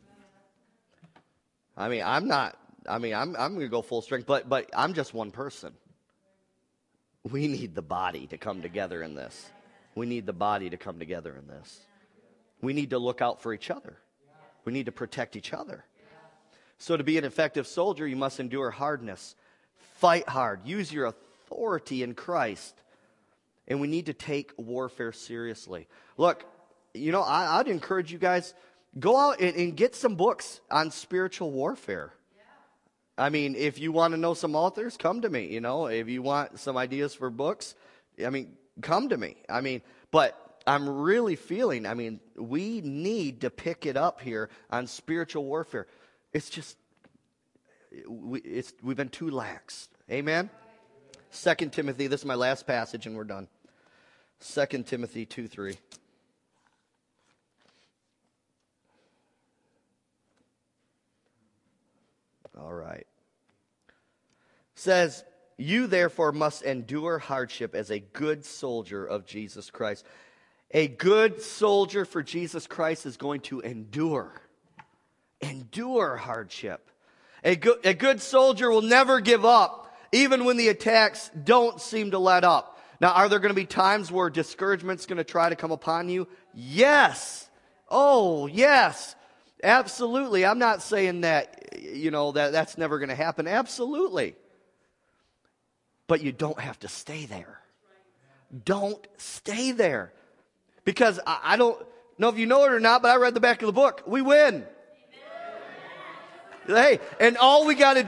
I mean, I'm going to go full strength, but I'm just one person. We need the body to come together in this. We need the body to come together in this. We need to look out for each other. We need to protect each other. So to be an effective soldier, you must endure hardness. Fight hard. Use your authority in Christ. And we need to take warfare seriously. Look, you know, I'd encourage you guys, go out and get some books on spiritual warfare. I mean, if you want to know some authors, come to me. You know, if you want some ideas for books, I mean, come to me. I mean, but I'm really feeling, I mean, we need to pick it up here on spiritual warfare. It's just, we've been too lax. Amen? 2 Timothy, this is my last passage and we're done. 2 Timothy 2:3. All right. Says, you therefore must endure hardship as a good soldier of Jesus Christ. A good soldier for Jesus Christ is going to endure hardship. A good soldier will never give up, even when the attacks don't seem to let up. Now, are there going to be times where discouragement's going to try to come upon you? Yes. Oh, yes. Absolutely. I'm not saying that, you know, that's never going to happen. Absolutely. But you don't have to stay there. Don't stay there. Because I don't know if you know it or not, but I read the back of the book. We win. Hey, and all we got to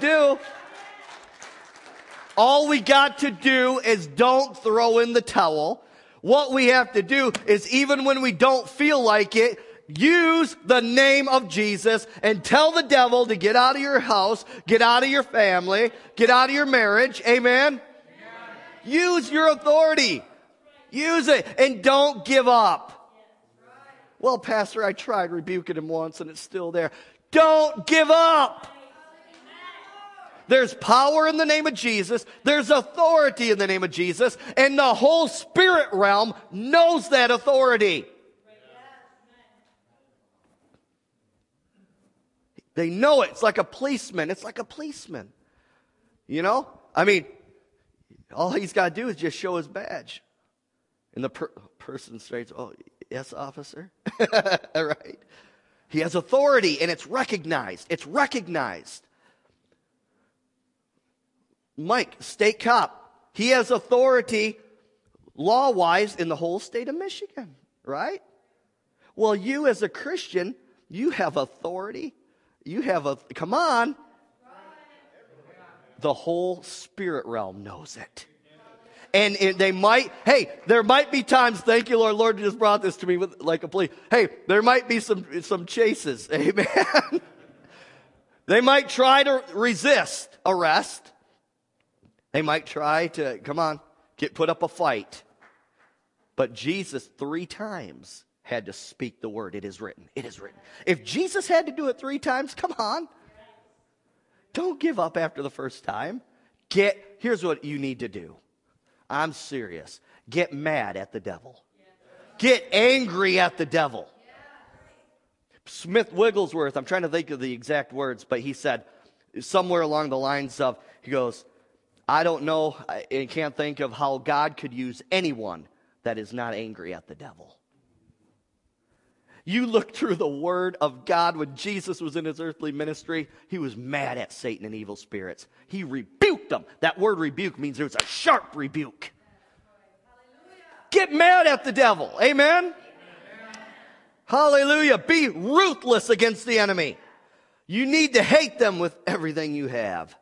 do is don't throw in the towel. What we have to do is, even when we don't feel like it, use the name of Jesus and tell the devil to get out of your house, get out of your family, get out of your marriage. Amen? Use your authority. Use it and don't give up. Well, Pastor, I tried rebuking him once and it's still there. Don't give up. There's power in the name of Jesus. There's authority in the name of Jesus. And the whole spirit realm knows that authority. They know it. It's like a policeman. It's like a policeman. You know? I mean, all he's got to do is just show his badge. And the person says, oh, yes, officer. All right. He has authority and it's recognized. It's recognized. Mike, state cop, he has authority law-wise in the whole state of Michigan, right? Well, you as a Christian, you have authority. Come on. The whole spirit realm knows it. And there might be times, thank you, Lord. Lord just brought this to me with like a plea. Hey, there might be some chases. Amen. They might try to resist arrest. They might try to, put up a fight. But Jesus 3 times had to speak the word. It is written. It is written. If Jesus had to do it 3 times, come on. Don't give up after the first time. Here's what you need to do. I'm serious. Get mad at the devil. Get angry at the devil. Smith Wigglesworth, I'm trying to think of the exact words, but he said somewhere along the lines of, he goes, I don't know and can't think of how God could use anyone that is not angry at the devil. You look through the Word of God when Jesus was in his earthly ministry, he was mad at Satan and evil spirits. He rebuked them. That word rebuke means it was a sharp rebuke. Get mad at the devil. Amen? Hallelujah. Be ruthless against the enemy. You need to hate them with everything you have.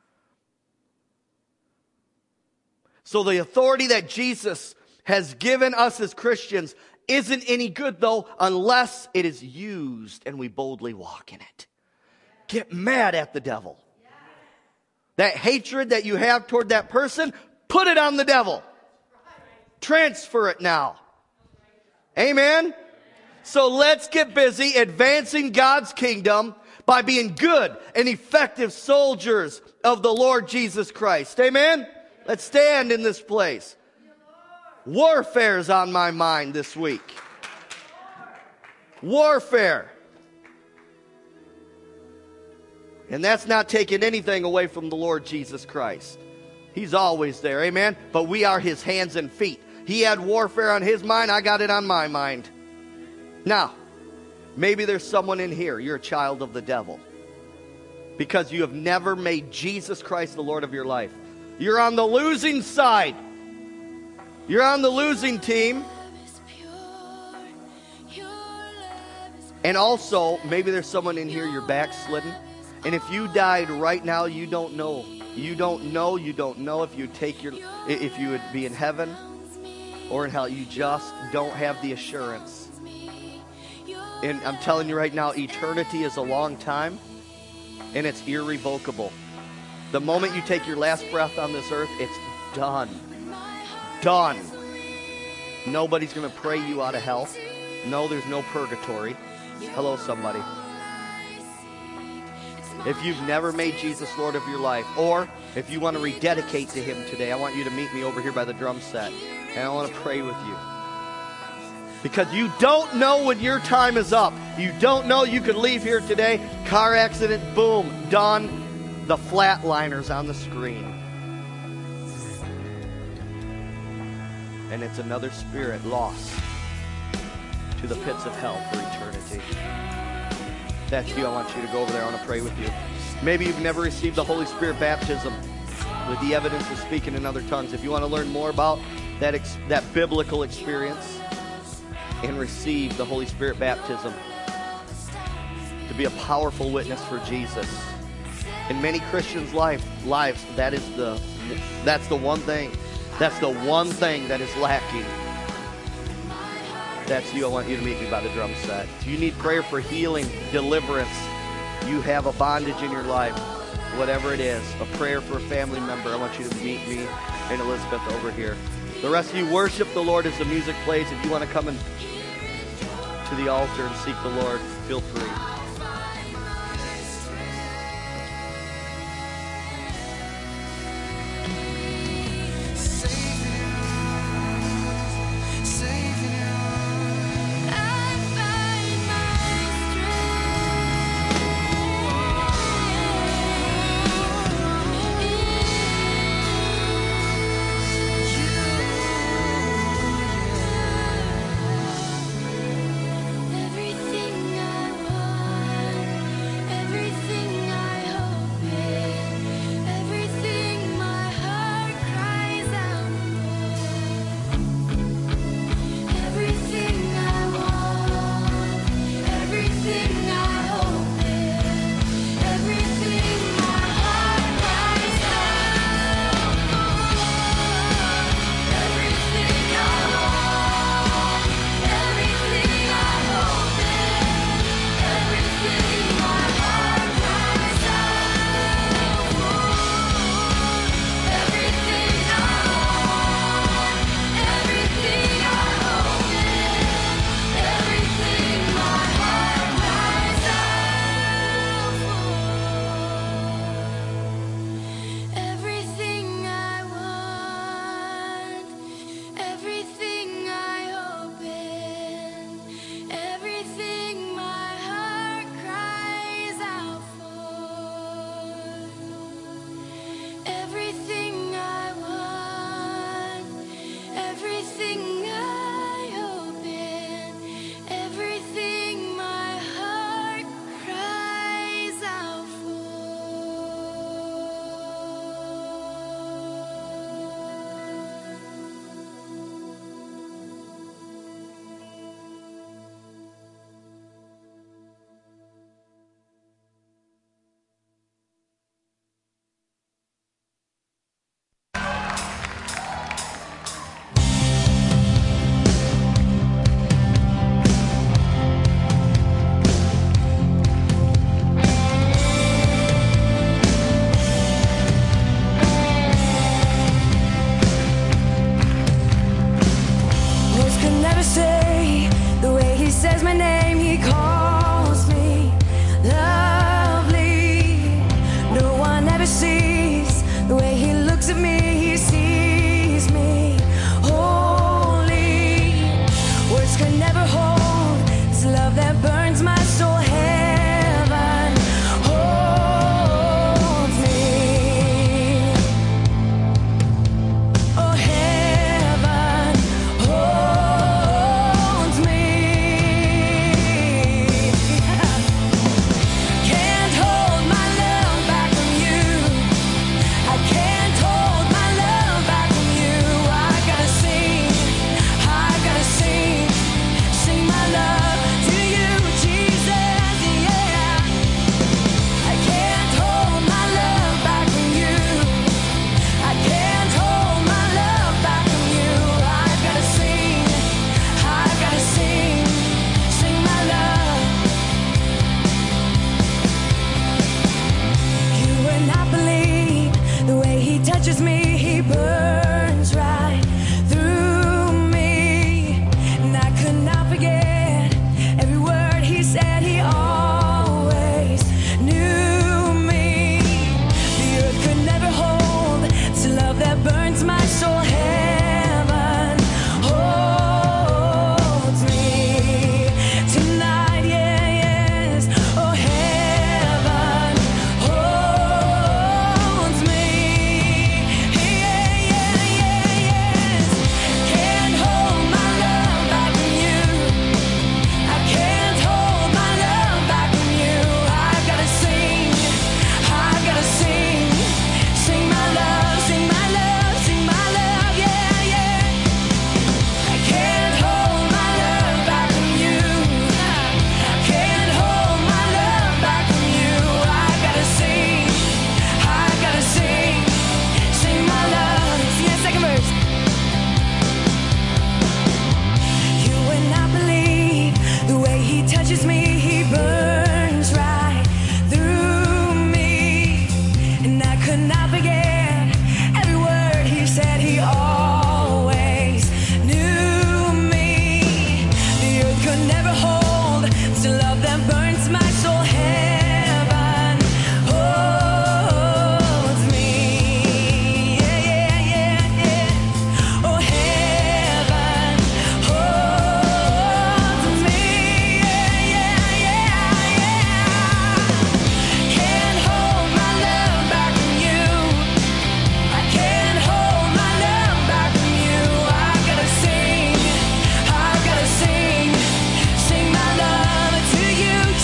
So the authority that Jesus has given us as Christians isn't any good, though, unless it is used and we boldly walk in it. Get mad at the devil. That hatred that you have toward that person, put it on the devil. Transfer it now. Amen? So let's get busy advancing God's kingdom by being good and effective soldiers of the Lord Jesus Christ. Amen? Let's stand in this place. Warfare's on my mind this week. Warfare. And that's not taking anything away from the Lord Jesus Christ. He's always there, amen? But we are his hands and feet. He had warfare on his mind, I got it on my mind. Now, maybe there's someone in here, you're a child of the devil, because you have never made Jesus Christ the Lord of your life. You're on the losing side. You're on the losing team. And also, maybe there's someone in here, you're backslidden. And if you died right now, you don't know. You don't know if you would be in heaven or in hell. You just don't have the assurance. And I'm telling you right now, eternity is a long time, and it's irrevocable. The moment you take your last breath on this earth, it's done. Done. Nobody's going to pray you out of hell. No, there's no purgatory. Hello, somebody. If you've never made Jesus Lord of your life, or if you want to rededicate to him today, I want you to meet me over here by the drum set, and I want to pray with you. Because you don't know when your time is up. You don't know, you could leave here today, car accident, boom, done. The flatliners on the screen. And it's another spirit lost to the pits of hell for eternity. That's you. I want you to go over there. I want to pray with you. Maybe you've never received the Holy Spirit baptism with the evidence of speaking in other tongues. If you want to learn more about that biblical experience and receive the Holy Spirit baptism to be a powerful witness for Jesus. In many Christians' lives, that's the one thing. That's the one thing that is lacking. That's you. I want you to meet me by the drum set. If you need prayer for healing, deliverance, you have a bondage in your life, whatever it is, a prayer for a family member, I want you to meet me and Elizabeth over here. The rest of you worship the Lord as the music plays. If you want to come to the altar and seek the Lord, feel free. Everything I want. love that burns my soul. Heaven holds me. Oh, heaven holds me. Can't hold my love back from you. I can't hold my love back from you. I gotta sing my love to you, Jesus, yeah. I can't hold my love back from you. I can't hold my love back from you. I gotta sing my love. You would not believe the way he touches me. He burns right through me, and I could not forget every word he said. He always knew me. The earth could never hold this love that burns my soul. Heaven holds me tonight, yeah, yes. Oh, heaven holds me, yeah, yeah, yeah, yes. Can't hold my love back from you. I can't hold my love back from you. I've gotta sing my love, sing my love, sing my love, yeah, yeah. I can't hold my love back from you. I can't hold my love back from you. I gotta sing my love. Sing that second verse. You would not believe the way he touches me. He burns right through me, and I could not forget every word he said. He always knew me. The earth could never hold this love that burns my soul. Heaven holds me, yeah, yeah, yeah, yeah. Oh, heaven holds me, yeah, yeah, yeah, yeah. Can't hold my love back from you. I can't hold my love back from you. I gotta sing my love to you,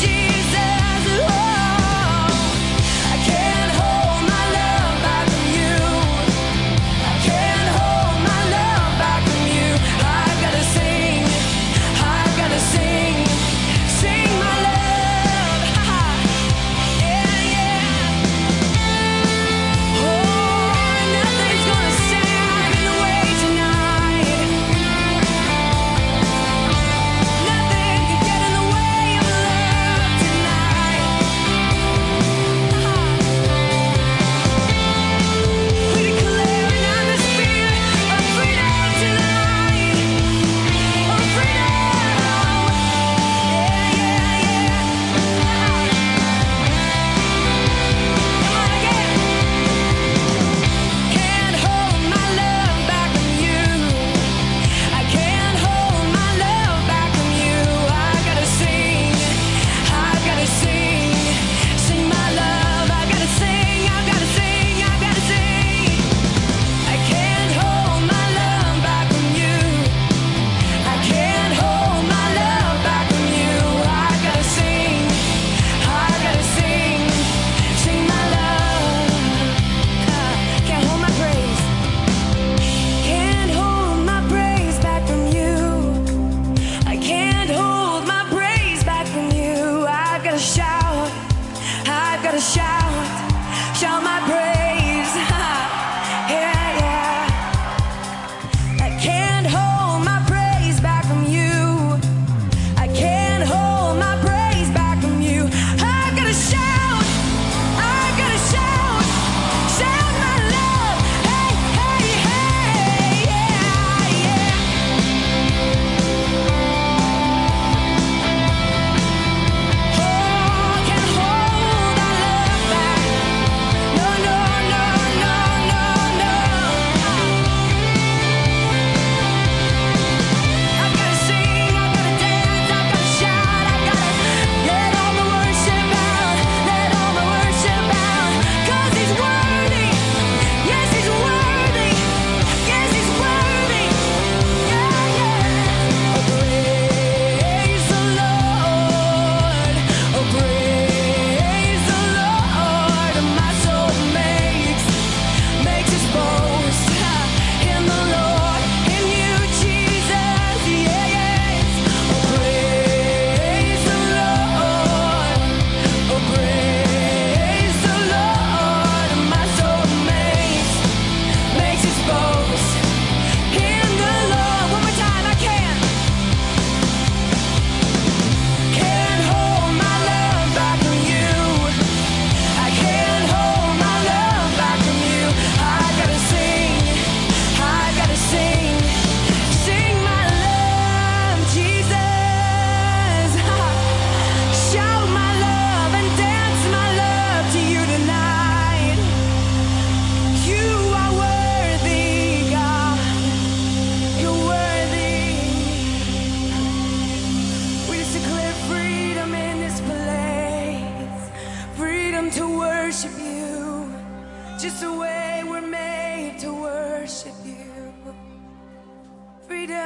just the way we're made to worship you. Freedom,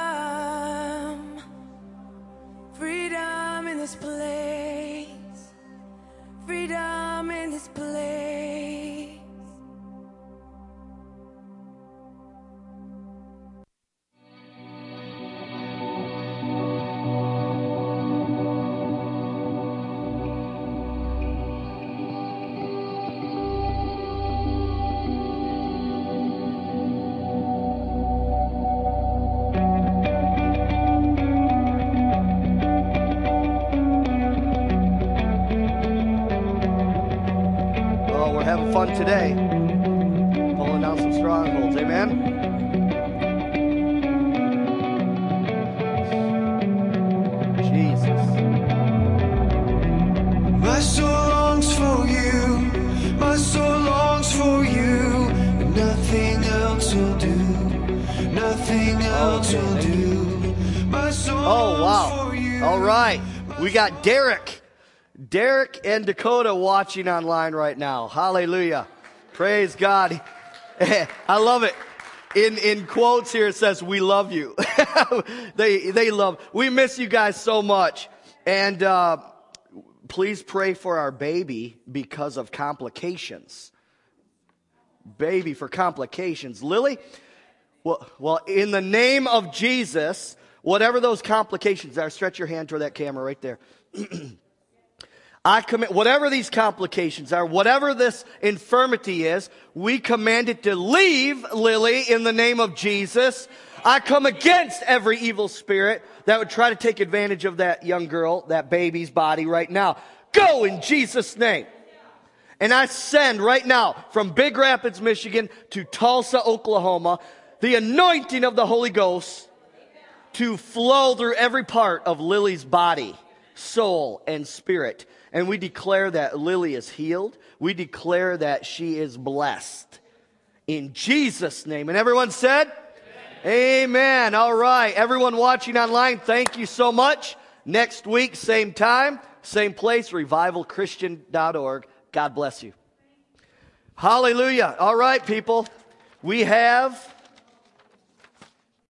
freedom in this place, freedom in this place. Fun today, pulling down some strongholds. Amen. Jesus. My soul longs for you. My soul longs for you. And nothing else will do. Nothing else will do. My soul longs for you. All right. We got Derek and Dakota watching online right now. Hallelujah. Praise God. I love it. In quotes here it says, we love you. they love. We miss you guys so much. And please pray for our baby because of complications. Baby for complications. Lily, well, in the name of Jesus, whatever those complications are, stretch your hand toward that camera right there. I commit, whatever these complications are, whatever this infirmity is, we command it to leave Lily in the name of Jesus. I come against every evil spirit that would try to take advantage of that young girl, that baby's body right now. Go in Jesus' name. And I send right now from Big Rapids, Michigan to Tulsa, Oklahoma, the anointing of the Holy Ghost to flow through every part of Lily's body, soul, and spirit. And we declare that Lily is healed. We declare that she is blessed. In Jesus' name. And everyone said? Amen. All right. Everyone watching online, thank you so much. Next week, same time, same place, revivalchristian.org. God bless you. Hallelujah. All right, people. We have